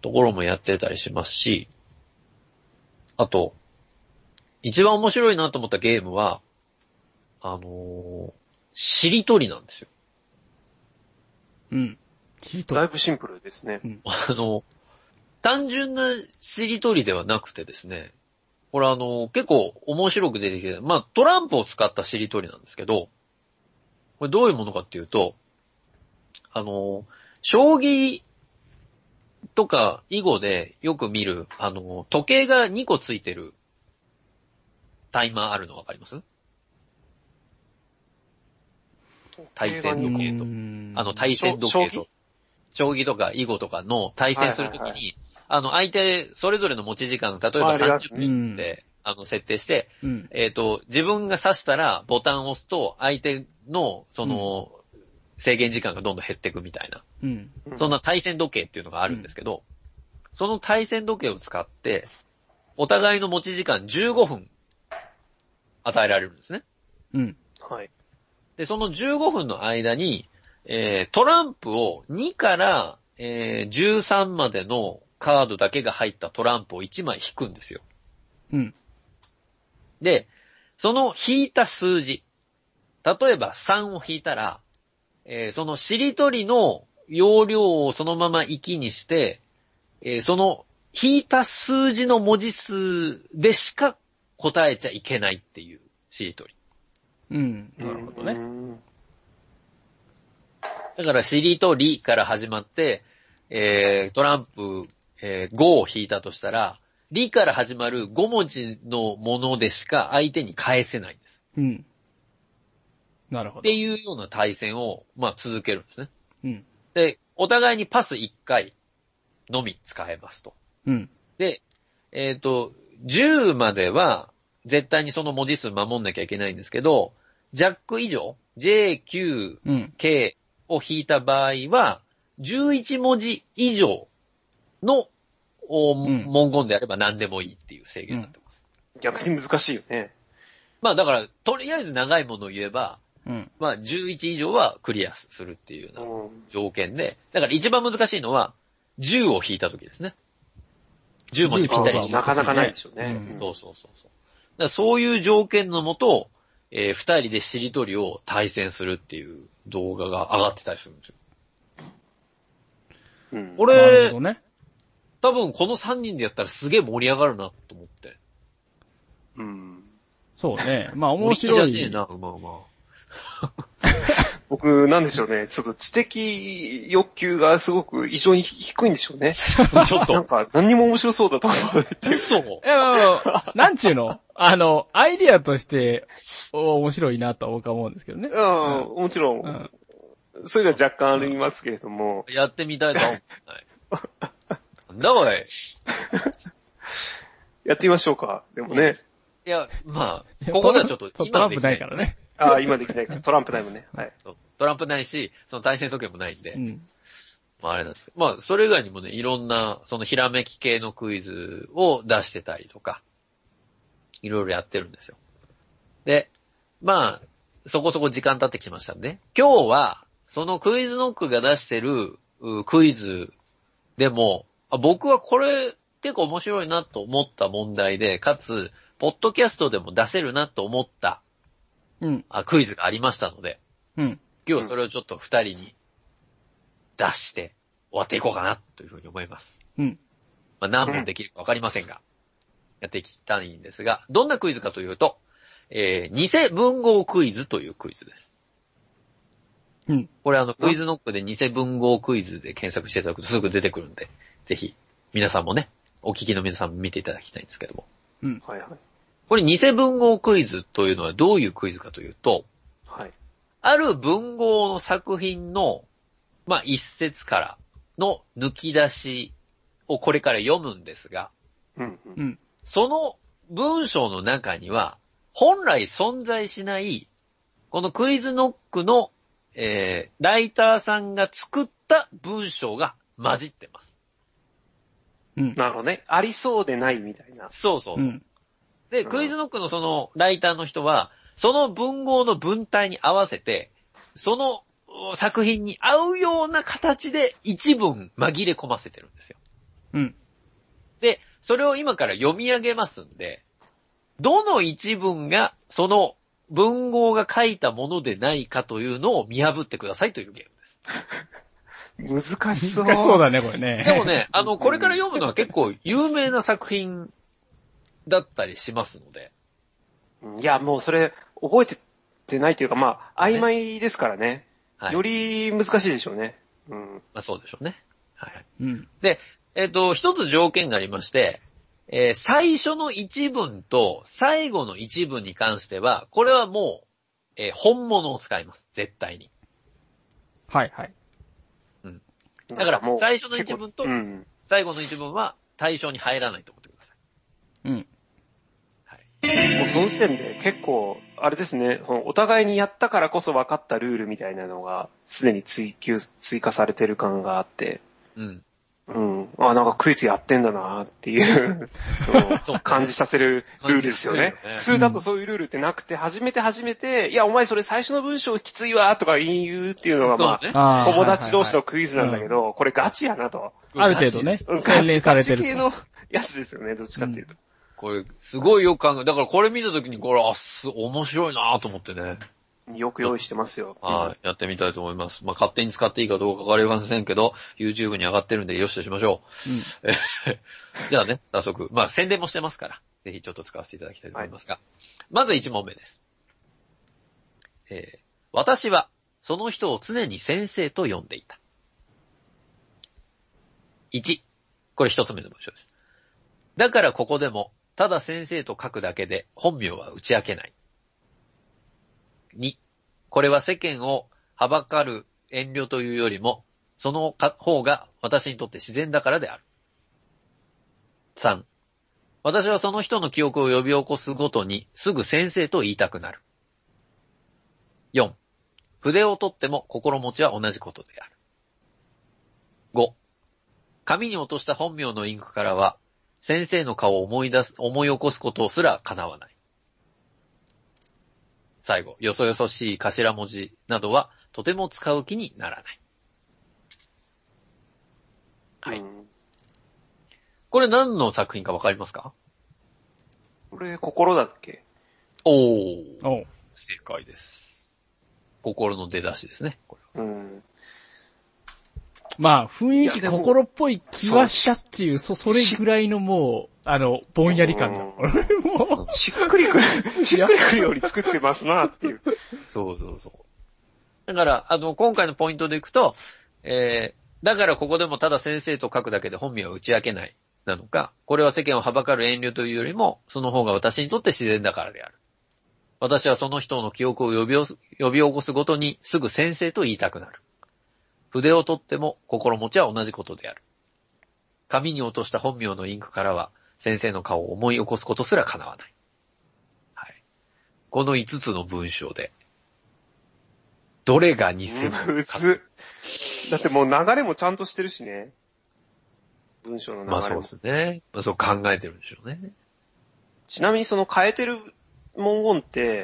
ところもやってたりしますし、あと、一番面白いなと思ったゲームは、あのー、しりとりなんですよ。 うん。 しりとり。だいぶシンプルですね。 うん、あの、単純なしりとりではなくてですね、これあの、結構面白く出てきて、まあトランプを使ったしりとりなんですけど、これどういうものかっていうと、あの、将棋とか囲碁でよく見る、あの、時計がにこついてるタイマーあるのわかります？対戦時計と。あの、対戦時計と。将棋とか囲碁とかの対戦するときに、はいはいはい、あの、相手、それぞれの持ち時間、例えばさんじゅっぷんで、あの、設定して、うん、えっと、自分が指したらボタンを押すと、相手の、その、うん、制限時間がどんどん減っていくみたいな。うん、そんな対戦時計っていうのがあるんですけど、うん、その対戦時計を使って、お互いの持ち時間じゅうごふん与えられるんですね。 うん。 はい。 で、そのじゅうごふんの間に、えー、トランプをにから、えー、じゅうさんまでのカードだけが入ったトランプをいちまい引くんですよ。 うん。 で、その引いた数字、例えばさんを引いたら、えー、そのしりとりの容量をそのまま域にして、えー、その引いた数字の文字数でしか答えちゃいけないっていうしりとり。 うん。なるほどね。 だからしりとりから始まって、えー、トランプ、えー、ごを引いたとしたら、りから始まるご文字のものでしか相手に返せないんです。 うん。なるほど。 っていうような対戦を、まあ続けるんですね。 うん。 で、お互いにパスいっかいのみ使えますと。 うん。 で、えっと、じゅうまでは絶対にその文字数守んなきゃいけないんですけど、ジャック以上、ジェー、キュー、ケー、を引いた場合は、じゅういち文字以上の、うん、文言であれば何でもいいっていう制限になってます。 うん、逆に難しいよね。 まあだから、とりあえず長いものを言えば、 うん、 まあじゅういち以上はクリアするっていうような条件で、だから一番難しいのは、じゅうを引いた時ですね。じゅう文字ぴったりになかなかないでしょうね。 うん、そうそうそうそう。だからそういう条件のもと、えー、二人でしりとりを対戦するっていう動画が上がってたりするんですよ。 うん、 俺、 なるほどね、 多分この三人でやったらすげえ盛り上がるなと思って。 うん。 そうね。まあ面白い。 盛りじゃねえな、うまうま。 僕、なんでしょうね。ちょっと知的欲求がすごく異常に低いんでしょうね。ちょっと。なんか、何にも面白そうだと思って。 そう。 いや、まあまあ、なんちゅうのあの、アイディアとして、面白いなと僕は思うんですけどね。 うん、うん、もちろん。うん、それが若干ありますけれども。 やってみたいとは思ってない。なんだおい。 やってみましょうか。でもね。 いや、まあ、ここではちょっと今トランプないからね。 ああ、今できないから。トランプないもんね。はい。 トランプないし、その対戦時計もないんで。 うん、 まああれなんですけど。まあ、それ以外にもね、いろんな、そのひらめき系のクイズを出してたりとか、いろいろやってるんですよ。で、まあ、そこそこ時間経ってきましたんで、今日は、そのクイズノックが出してるクイズでも、あ、僕はこれ結構面白いなと思った問題で、かつ、ポッドキャストでも出せるなと思った、 うん、 あクイズがありましたので、 うん、 今日それをちょっと二人に出して終わっていこうかなというふうに思います。 うん。 まあ何問できるかわかりませんが、やっていきたいんですが、どんなクイズかというと、えー、偽文豪クイズというクイズです。 うん。 これあの、クイズノックで偽文豪クイズで検索していただくとすぐ出てくるんで、ぜひ、皆さんもね、お聞きの皆さんも見ていただきたいんですけども。 うん。 はいはい。 これ偽文豪クイズというのはどういうクイズかというと、 はい。 ある文豪の作品の、まあ、一節からの抜き出しをこれから読むんですが、 うんうん。 その文章の中には、本来存在しない、このクイズノックの、えー、ライターさんが作った文章が混じってます。 うん。 なるほどね。ありそうでないみたいな。 そうそう。 うん、 で、クイズノックのそのライターの人は、その文豪の文体に合わせて、その作品に合うような形で一文紛れ込ませてるんですよ。 うん。 で、それを今から読み上げますんで、どの一文がその文豪が書いたものでないかというのを見破ってくださいというゲームです。 難しそう。 難しそうだね、これね。 でもね、あの、これから読むのは結構有名な作品だったりしますので。 いや、もうそれ、覚えててないというか、まあ、曖昧ですからね。はい、より難しいでしょうね。うん。 まあそうでしょうね。はい。 うん。 で、えっと、一つ条件がありまして、えー、最初の一文と最後の一文に関しては、これはもう、えー、本物を使います。絶対に。 はいはい。 うん。だから、最初の一文と最後の一文は対象に入らないと思ってください。 うん。 はい。 もうその時点で結構、あれですね、そのお互いにやったからこそ分かったルールみたいなのが、すでに追求、追加されてる感があって、 うん。 うん。あ、なんかクイズやってんだなっていうのを感じさせるルールですよね。ね普通だとそういうルールってなくて、初めて初めて、いや、お前それ最初の文章きついわとか言うっていうのが、まあ、ね、友達同士のクイズなんだけど、はいはいはい、これガチやなと。 ある程度ね、洗練されてる。 ガチ系のやつですよね、どっちかっていうと。うん、 これ、すごいよく考え、だからこれ見たときに、これ、あ、す、面白いなと思ってね。 よく用意してますよ。 はい、やってみたいと思います。まあ、勝手に使っていいかどうかわかりませんけど、YouTube に上がってるんでよしとしましょう。うん、じゃあね、早速、まあ、宣伝もしてますから、ぜひちょっと使わせていただきたいと思いますが。はい、まずいち問目です。えー、私は、その人を常に先生と呼んでいた。いち、これ一つ目の文章です。だからここでも、ただ先生と書くだけで本名は打ち明けない。に、これは世間をはばかる遠慮というよりも、その方が私にとって自然だからである。さん、私はその人の記憶を呼び起こすごとにすぐ先生と言いたくなる。よん、筆を取っても心持ちは同じことである。ご、紙に落とした本名のインクからは、先生の顔を思い出す、思い起こすことすら叶わない。最後、よそよそしい頭文字などはとても使う気にならない。はい。これ何の作品かわかりますか？ これ、心だっけ？ おー。お正解です。心の出だしですね。これは。うん。 まあ、雰囲気心っぽい気はしたっていう、そ、それぐらいのもう、あの、ぼんやり感が。 もうしっくりくる、しっくりくるように作ってますなっていう。 そうそうそう。だから、あの、今回のポイントでいくと、えー、だからここでもただ先生と書くだけで本名を打ち明けないなのか、これは世間をはばかる遠慮というよりも、その方が私にとって自然だからである。私はその人の記憶を呼び起こすごとにすぐ先生と言いたくなる。筆を取っても心持ちは同じことである。紙に落とした本名のインクからは先生の顔を思い起こすことすら叶わない。はい。このいつつの文章で、どれが偽物か。 むずだってもう流れもちゃんとしてるしね。文章の流れも。 まあそうですね。まあそう考えてるんでしょうね。 ちなみにその変えてる文言って、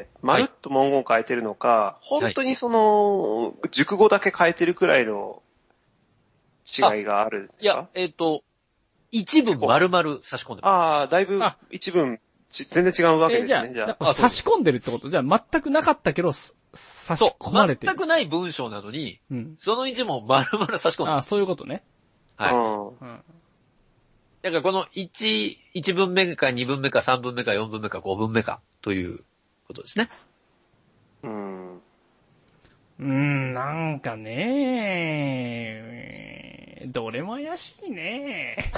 まるっと文言変えてるのか、はい、本当にその、熟語だけ変えてるくらいの違いがあるんですか？ いや、えっ、ー、と、一文丸々差し込んでます。 ああ、だいぶ一文全然違うわけですね。 えー、じゃあ、じゃあ差し込んでるってことじゃあ全くなかったけど、差し込まれてる。 全くない文章なのに、うん、その一文丸々差し込んでます。 ああ、そういうことね。 はい。うん、だからこの一、一文目か二文目か三文目か四文目か五文目かということですね。 うーん。 うーん、なんかねどれも怪しいね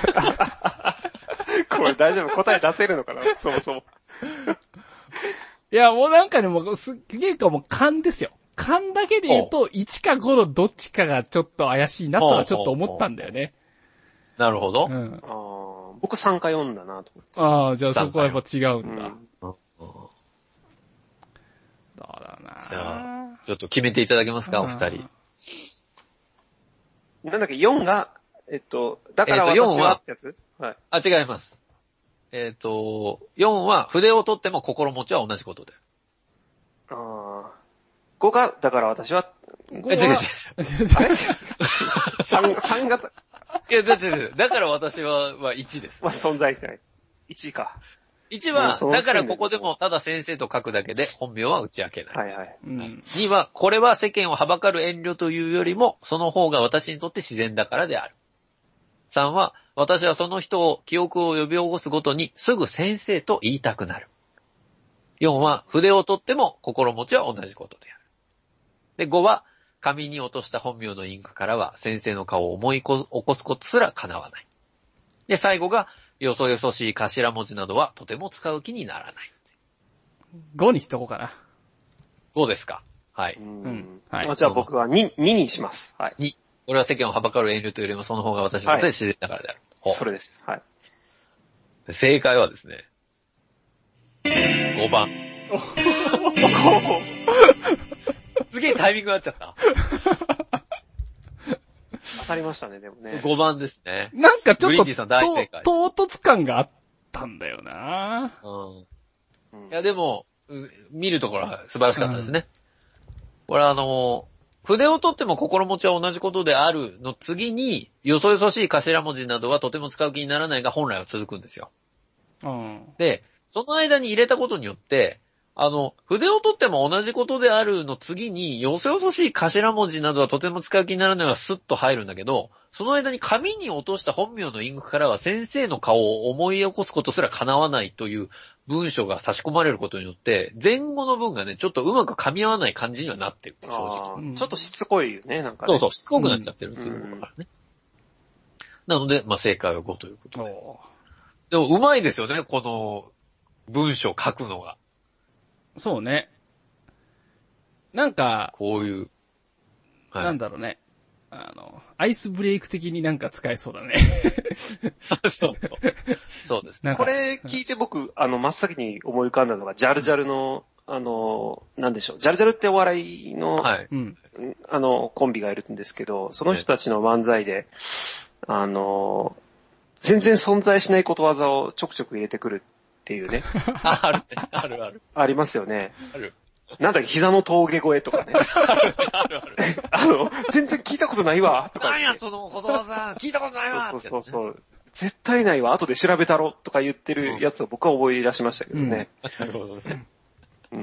これ大丈夫？答え出せるのかなそもそも。 いや、もうなんかね、もうすっげえかもう勘ですよ。勘だけで言うといちかごのどっちかがちょっと怪しいなとはちょっと思ったんだよね。 なるほど。 うん、 あ僕さんかよんだなと思って。 ああ、じゃあそこはやっぱ違うんだ。うん、どうだな。 じゃあ、ちょっと決めていただけますか、お二人。 なんだっけ、よんが、えっと、だから私はってやつ、はい。 あ、違います。えっと、よんは筆を取っても心持ちは同じことで。 ああ。ごが、だから私は、 え、違う違う。 あれ ?さん、さんが、 いや、だって、だから私は、まあいちです。 まあ存在してない。いちいか。 いちは、だからここでもただ先生と書くだけで本名は打ち明けない。 はいはい。 うん、 には、これは世間をはばかる遠慮というよりも、その方が私にとって自然だからである。さんは、私はその人を記憶を呼び起こすごとにすぐ先生と言いたくなる。よんは、筆を取っても心持ちは同じことである。で、ごは、紙に落とした本名のインクからは先生の顔を思い起こすことすら叶わない。で、最後が、よそよそしい頭文字などはとても使う気にならない。 ごにしとこうかな。 ごですか。はい。 うん。 はい。 まあ、じゃあ僕はに、ににします。はい。 に。俺は世間をはばかる遠慮というよりもその方が私にとって自然だからである。 はい、それです。はい。 正解はですね、ごばん。すげえタイミングになっちゃった。 当たりましたね、でもね。 ごばんですね。 なんかちょっと、 グリーンディさん大正解。 唐突感があったんだよな。 うん。いや、でも、見るところは素晴らしかったですね。うん、これあの、筆を取っても心持ちは同じことであるの次に、よそよそしい頭文字などはとても使う気にならないが本来は続くんですよ。 うん、 で、その間に入れたことによって、あの、筆を取っても同じことであるの次に、よそよそしい頭文字などはとても使う気にならないがスッと入るんだけど、その間に紙に落とした本名のインクからは先生の顔を思い起こすことすら叶わないという文章が差し込まれることによって、前後の文がね、ちょっとうまく噛み合わない感じにはなってる、正直。 うん、ちょっとしつこいよね、なんかね。 そうそう、しつこくなっちゃってるっていうところからね。うん、なので、まあ、正解はごということで。でも、うまいですよね、この文章書くのが。 そうね。なんか、 こういう、 はい、なんだろうね。あの、アイスブレイク的になんか使えそうだね。 そうそう。そうですね。 これ聞いて僕、あの、真っ先に思い浮かんだのが、ジャルジャルの、あの、なんでしょう。ジャルジャルってお笑いの、はい、あの、コンビがいるんですけど、その人たちの漫才で、あの、全然存在しないことわざをちょくちょく入れてくるっていうね。 あるね。あるある。 ありますよね。 ある。 なんだっけ、膝の峠越えとかね。 あるある。 あの、全然聞いたことないわ、とか。 なんや、そのことわざ、聞いたことないわ、 そうそうそう。絶対ないわ、後で調べたろ、とか言ってるやつを僕は覚え出しましたけどね。 うん、なるほどね。 うん。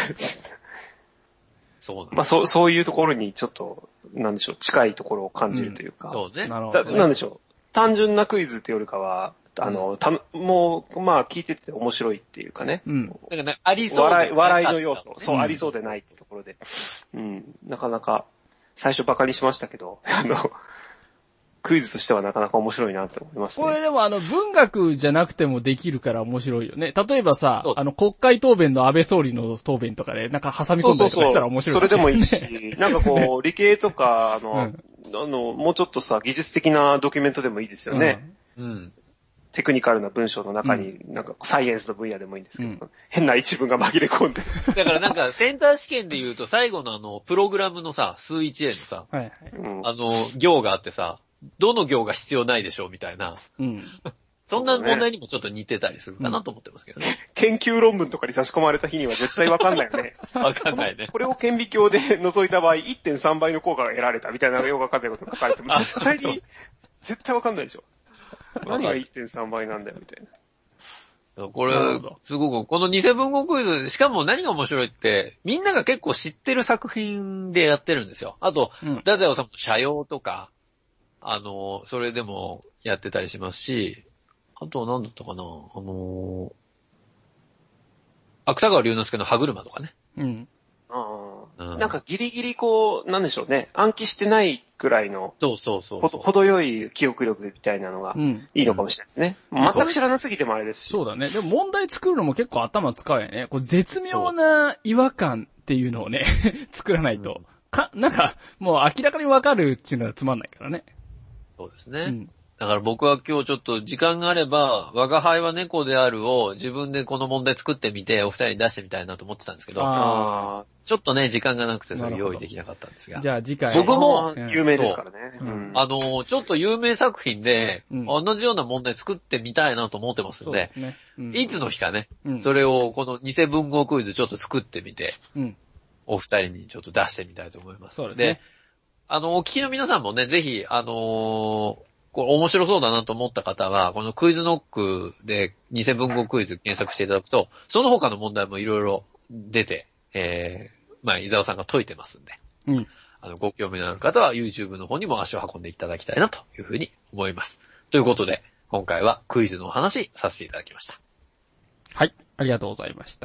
そうなんまあ、そう、そういうところにちょっと、なんでしょう、近いところを感じるというか。 うん、そうね。 なるほど、ね。 なんでしょう。単純なクイズってよりかは、あの、た、もう、まあ、聞いてて面白いっていうかね。 うん。 だからね、ありそう笑い、笑いの要素。そう、うん、ありそうでないってところで。うん。なかなか、最初バカにしましたけど、あの、クイズとしてはなかなか面白いなって思いますね。 これでもあの、文学じゃなくてもできるから面白いよね。例えばさ、あの、国会答弁の安倍総理の答弁とかで、なんか挟み込んだりとかしたら面白い、ね。 そうそうそう。それでもいいし、なんかこう、理系とか、あの、うん、あの、もうちょっとさ、技術的なドキュメントでもいいですよね。 うん。うんテクニカルな文章の中に、なんかサイエンスの分野でもいいんですけど、うん、変な一文が紛れ込んで。 だからなんかセンター試験で言うと最後のあの、プログラムのさ、数 いちエー のさ、 はいはい、 あの、行があってさ、どの行が必要ないでしょうみたいな。 うん、 そんな問題にもちょっと似てたりするかなと思ってますけどね。うん、 研究論文とかに差し込まれた日には絶対わかんないよね。 わかんないね。 これを顕微鏡で覗いた場合 いってんさん 倍の効果が得られたみたいなよくわかんないことが書かれても絶対に、絶対わかんないでしょ。何が いってんさん 倍なんだよ、みたいな。これ、すごく、この偽文語クイズ、しかも何が面白いって、みんなが結構知ってる作品でやってるんですよ。あと、うん、太宰治の社用とか、あの、それでもやってたりしますし、あとは何だったかな、あの、芥川龍之介の歯車とかね。 うん。 あうん、なんかギリギリこう、なんでしょうね、暗記してないくらいの、 そうそうそうほど、程よい記憶力みたいなのがいいのかもしれないですね。うん、全く知らなすぎてもあれですし。 そうだね。でも問題作るのも結構頭使うよね。こう絶妙な違和感っていうのをね、作らないと、うん。か、なんか、もう明らかにわかるっていうのはつまんないからね。 そうですね。うんだから僕は今日ちょっと時間があれば、我が輩は猫であるを自分でこの問題作ってみて、お二人に出してみたいなと思ってたんですけど、あちょっとね、時間がなくてそれ用意できなかったんですが。 じゃあ次回。 僕も、 有名ですからね。 うん、あの、ちょっと有名作品で、うん、同じような問題作ってみたいなと思ってますんで、 ねうん、 いつの日かね、うん、それをこの偽文豪クイズちょっと作ってみて、うん、お二人にちょっと出してみたいと思います。 そうですね。で、 あの、お聞きの皆さんもね、ぜひ、あのー、 これ面白そうだなと思った方は、このクイズノックで偽文豪クイズ検索していただくと、その他の問題もいろいろ出て、えー、まあ、伊沢さんが解いてますんで、 うん。 あの、ご興味のある方は YouTube の方にも足を運んでいただきたいなというふうに思います。ということで、今回はクイズのお話させていただきました。 はい、ありがとうございました。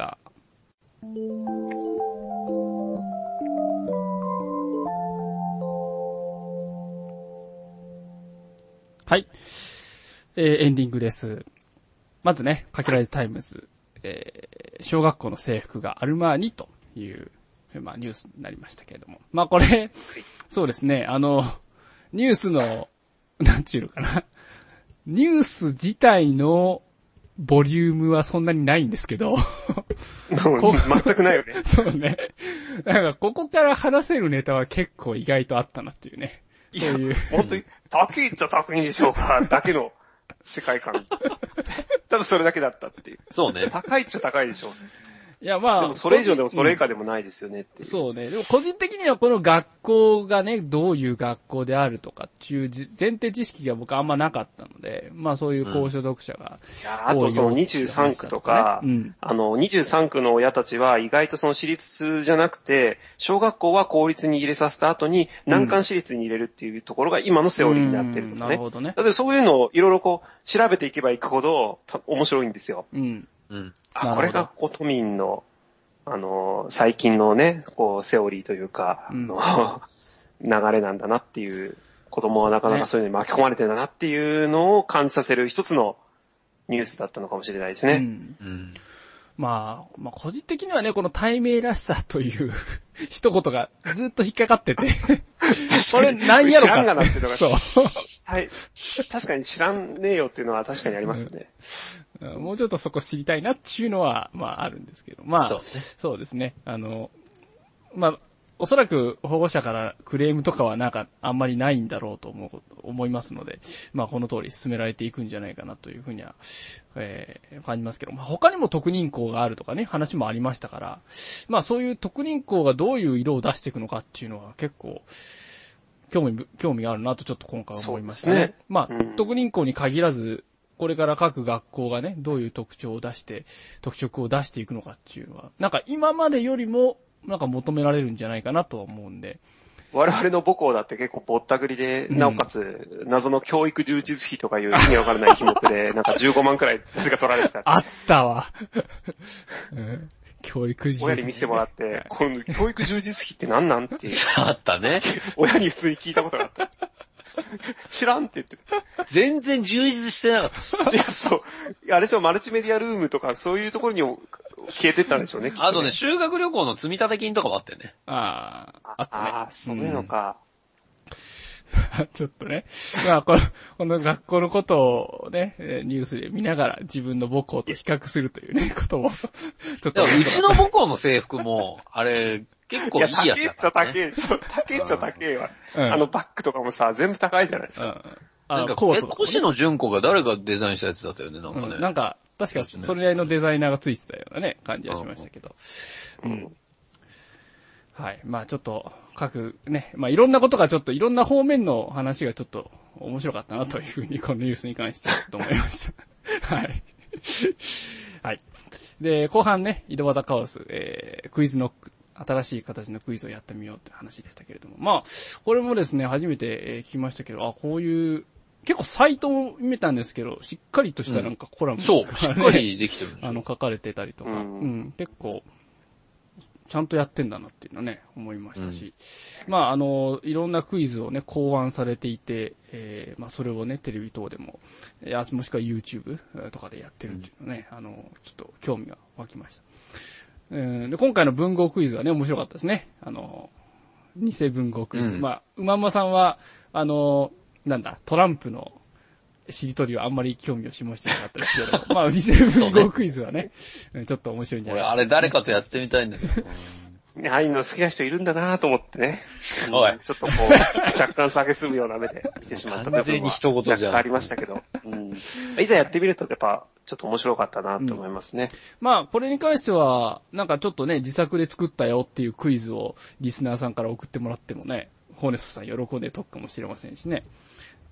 はい。えー、エンディングです。まずね、かけられタイムズ、えー、小学校の制服がアルマーニという、まあニュースになりましたけれども。まあこれ、そうですね、あの、ニュースの、なんちゅうのかな。ニュース自体のボリュームはそんなにないんですけど。 全くないよね。 そうね。なんかここから話せるネタは結構意外とあったなっていうね。そういう。 いや、本当に、高いっちゃ高いんでしょうか、だけの世界観。ただそれだけだったっていう。 そうね。 高いっちゃ高いでしょう。 いや、まあ。 でもそれ以上でもそれ以下でもないですよねっていう。 そうね。でも個人的にはこの学校がね、どういう学校であるとかっていう前提知識が僕あんまなかったので、まあそういう高所読者が、 うん。いや、あとそのにじゅうさん区とか、うん、あの、にじゅうさん区の親たちは意外とその私立じゃなくて、小学校は公立に入れさせた後に難関私立に入れるっていうところが今のセオリーになってるとかね。うん、なるほどね。だってそういうのをいろいろこう調べていけばいくほど面白いんですよ。うん。うん。あ、これがこう都民の、あの、最近のね、こう、セオリーというか、うん、の流れなんだなっていう、子供はなかなかそういうのに巻き込まれてるんだなっていうのを感じさせる一つのニュースだったのかもしれないですね。うんうん、 まあ、まあ、個人的にはね、この対名らしさという一言がずっと引っかかってて、これ何やろか。知らんがなっていうのが。そう。 はい。確かに知らんねえよっていうのは確かにありますね。 うん、もうちょっとそこ知りたいなっていうのは、まああるんですけど。まあ、そうね、そうですね。あの、まあ、おそらく保護者からクレームとかはなんかあんまりないんだろうと思う、思いますので、まあこの通り進められていくんじゃないかなというふうには、えー、感じますけど、まあ他にも特認校があるとかね、話もありましたから、まあそういう特認校がどういう色を出していくのかっていうのは結構、興味、興味があるなとちょっと今回思いましたね。ね、まあ、うん、特認校に限らず、これから各学校がね、どういう特徴を出して、特色を出していくのかっていうのは、なんか今までよりも、なんか求められるんじゃないかなとは思うんで。 我々の母校だって結構ぼったくりで、うん、なおかつ、謎の教育充実費とかいう意味わからない費目で、なんかじゅうごまんくらい数が取られてた。 あったわ。うん、教育充実費。 親に見せてもらって、この教育充実費って何なんっていう。 あったね。 親に普通に聞いたことがあった。知らんって言って。 全然充実してなかった。 いや、そう。あれでしょ、マルチメディアルームとかそういうところに消えてったんでしょうね、きっとね。 あとね、修学旅行の積立金とかもあってね。 ああ、あったね。 ああ、そういうのか。 うん、ちょっとね。まあ、この、この学校のことをね、ニュースで見ながら自分の母校と比較するというね、ことも。 ちょっと。うちの母校の制服も、あれ、結構いいやつだ、ね。いや、 高えっちゃ高え。高えっちゃ高えわ。うん、あのバッグとかもさ、全部高いじゃないですか。うん、 なんか、え、越野純子が誰がデザインしたやつだったよね、なんかね。 うん、なんか、確かそれなりのデザイナーがついてたようなね、感じはしましたけど。うん。うん、はい。まあちょっと、各ね、まあいろんなことがちょっと、いろんな方面の話がちょっと面白かったなというふうに、このニュースに関してはちょっと思いました。はい。はい。で、後半ね、井戸端カオス、えー、クイズノック。新しい形のクイズをやってみようって話でしたけれども。まあ、これもですね、初めて聞きましたけど、あ、こういう、結構サイトを見たんですけど、しっかりとしたなんかコラム、ね、 うん、そう、しっかりできてる。 あの、書かれてたりとか、うん、うん、結構、ちゃんとやってんだなっていうのはね、思いましたし。うん、まあ、あの、いろんなクイズをね、考案されていて、えー、まあ、それをね、テレビ等でも、や、もしくは YouTube とかでやってるっていうのね、うん、あの、ちょっと興味が湧きました。うん、で今回の文豪クイズはね、面白かったですね。あの、偽文豪クイズ。うん、まあ、うまんまさんは、あの、なんだ、トランプのしりとりはあんまり興味を示してなかったですけど、まあ、偽文豪クイズはね、ねちょっと面白いんじゃないかな。 俺、あれ誰かとやってみたいんだけど。 ああいうの好きな人いるんだなと思ってね。おい。ちょっとこう、若干下げすむような目で見てしまった部分は若干ありましたけど、うん、いざやってみるとやっぱちょっと面白かったなと思いますね。 うん、まあ、これに関しては、なんかちょっとね、自作で作ったよっていうクイズをリスナーさんから送ってもらってもね、ホーネスさん喜んで解くかもしれませんしね。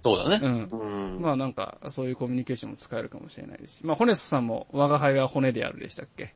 そうだね。 うん。うん、まあなんか、そういうコミュニケーションも使えるかもしれないですし。まあ、ホネスさんも、我が輩は骨であるでしたっけ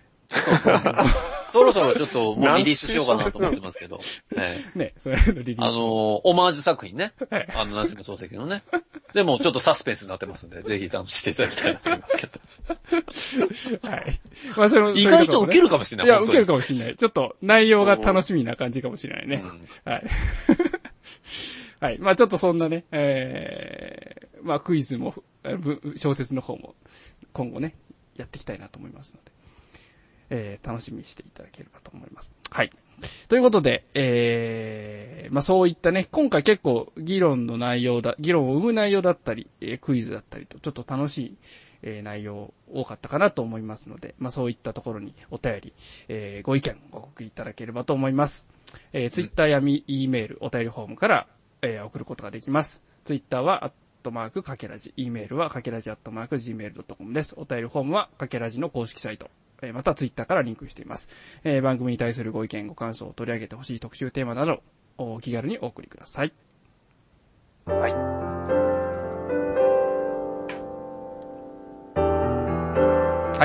そろそろちょっともうリリースしようかなと思ってますけど。 ねね、それのリリース。 あの、オマージュ作品ね。はい、あの、夏目漱石のね。でもちょっとサスペンスになってますんで、ぜひ楽しんでいただきたいなと思いますけど。はい。まあそれ意外と受けるかもしれない。 いや、受けるかもしれない。ちょっと内容が楽しみな感じかもしれないね。うん、はい。はい。まあちょっとそんなね、えー、まあクイズも、小説の方も今後ね、やっていきたいなと思いますので。えー、楽しみにしていただければと思います。はい。ということで、えー、まあそういったね、今回結構議論の内容だ、議論を生む内容だったり、えー、クイズだったりと、ちょっと楽しい、えー、内容多かったかなと思いますので、まあそういったところにお便り、えー、ご意見ご送りいただければと思います。えー、ツイッターやミ、E メール、お便りフォームから、えー、送ることができます。ツイッターは、アットマークかけらじ、E メールはかけらじアットマーク ジーメールドットコム です。お便りフォームはかけらじの公式サイト。またツイッターからリンクしています。えー、番組に対するご意見、ご感想を取り上げてほしい特集テーマなど、お気軽にお送りください。 はい。 はい。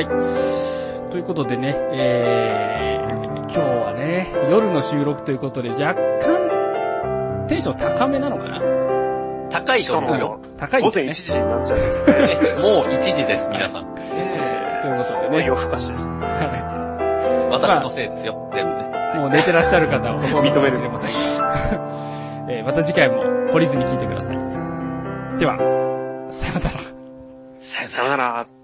ということでね、えー、今日はね、夜の収録ということで若干テンション高めなのかな？ 高いと思うよ。 高いですね。 午前いちじになっちゃうんですね。 もういちじです、皆さん。 ということでね。 夜更かしです。はい。私のせいですよ、全部ね。 もう寝てらっしゃる方はほとんどかもしれませんが。えー、また次回も懲りずに聞いてください。では、さよなら。 さよなら。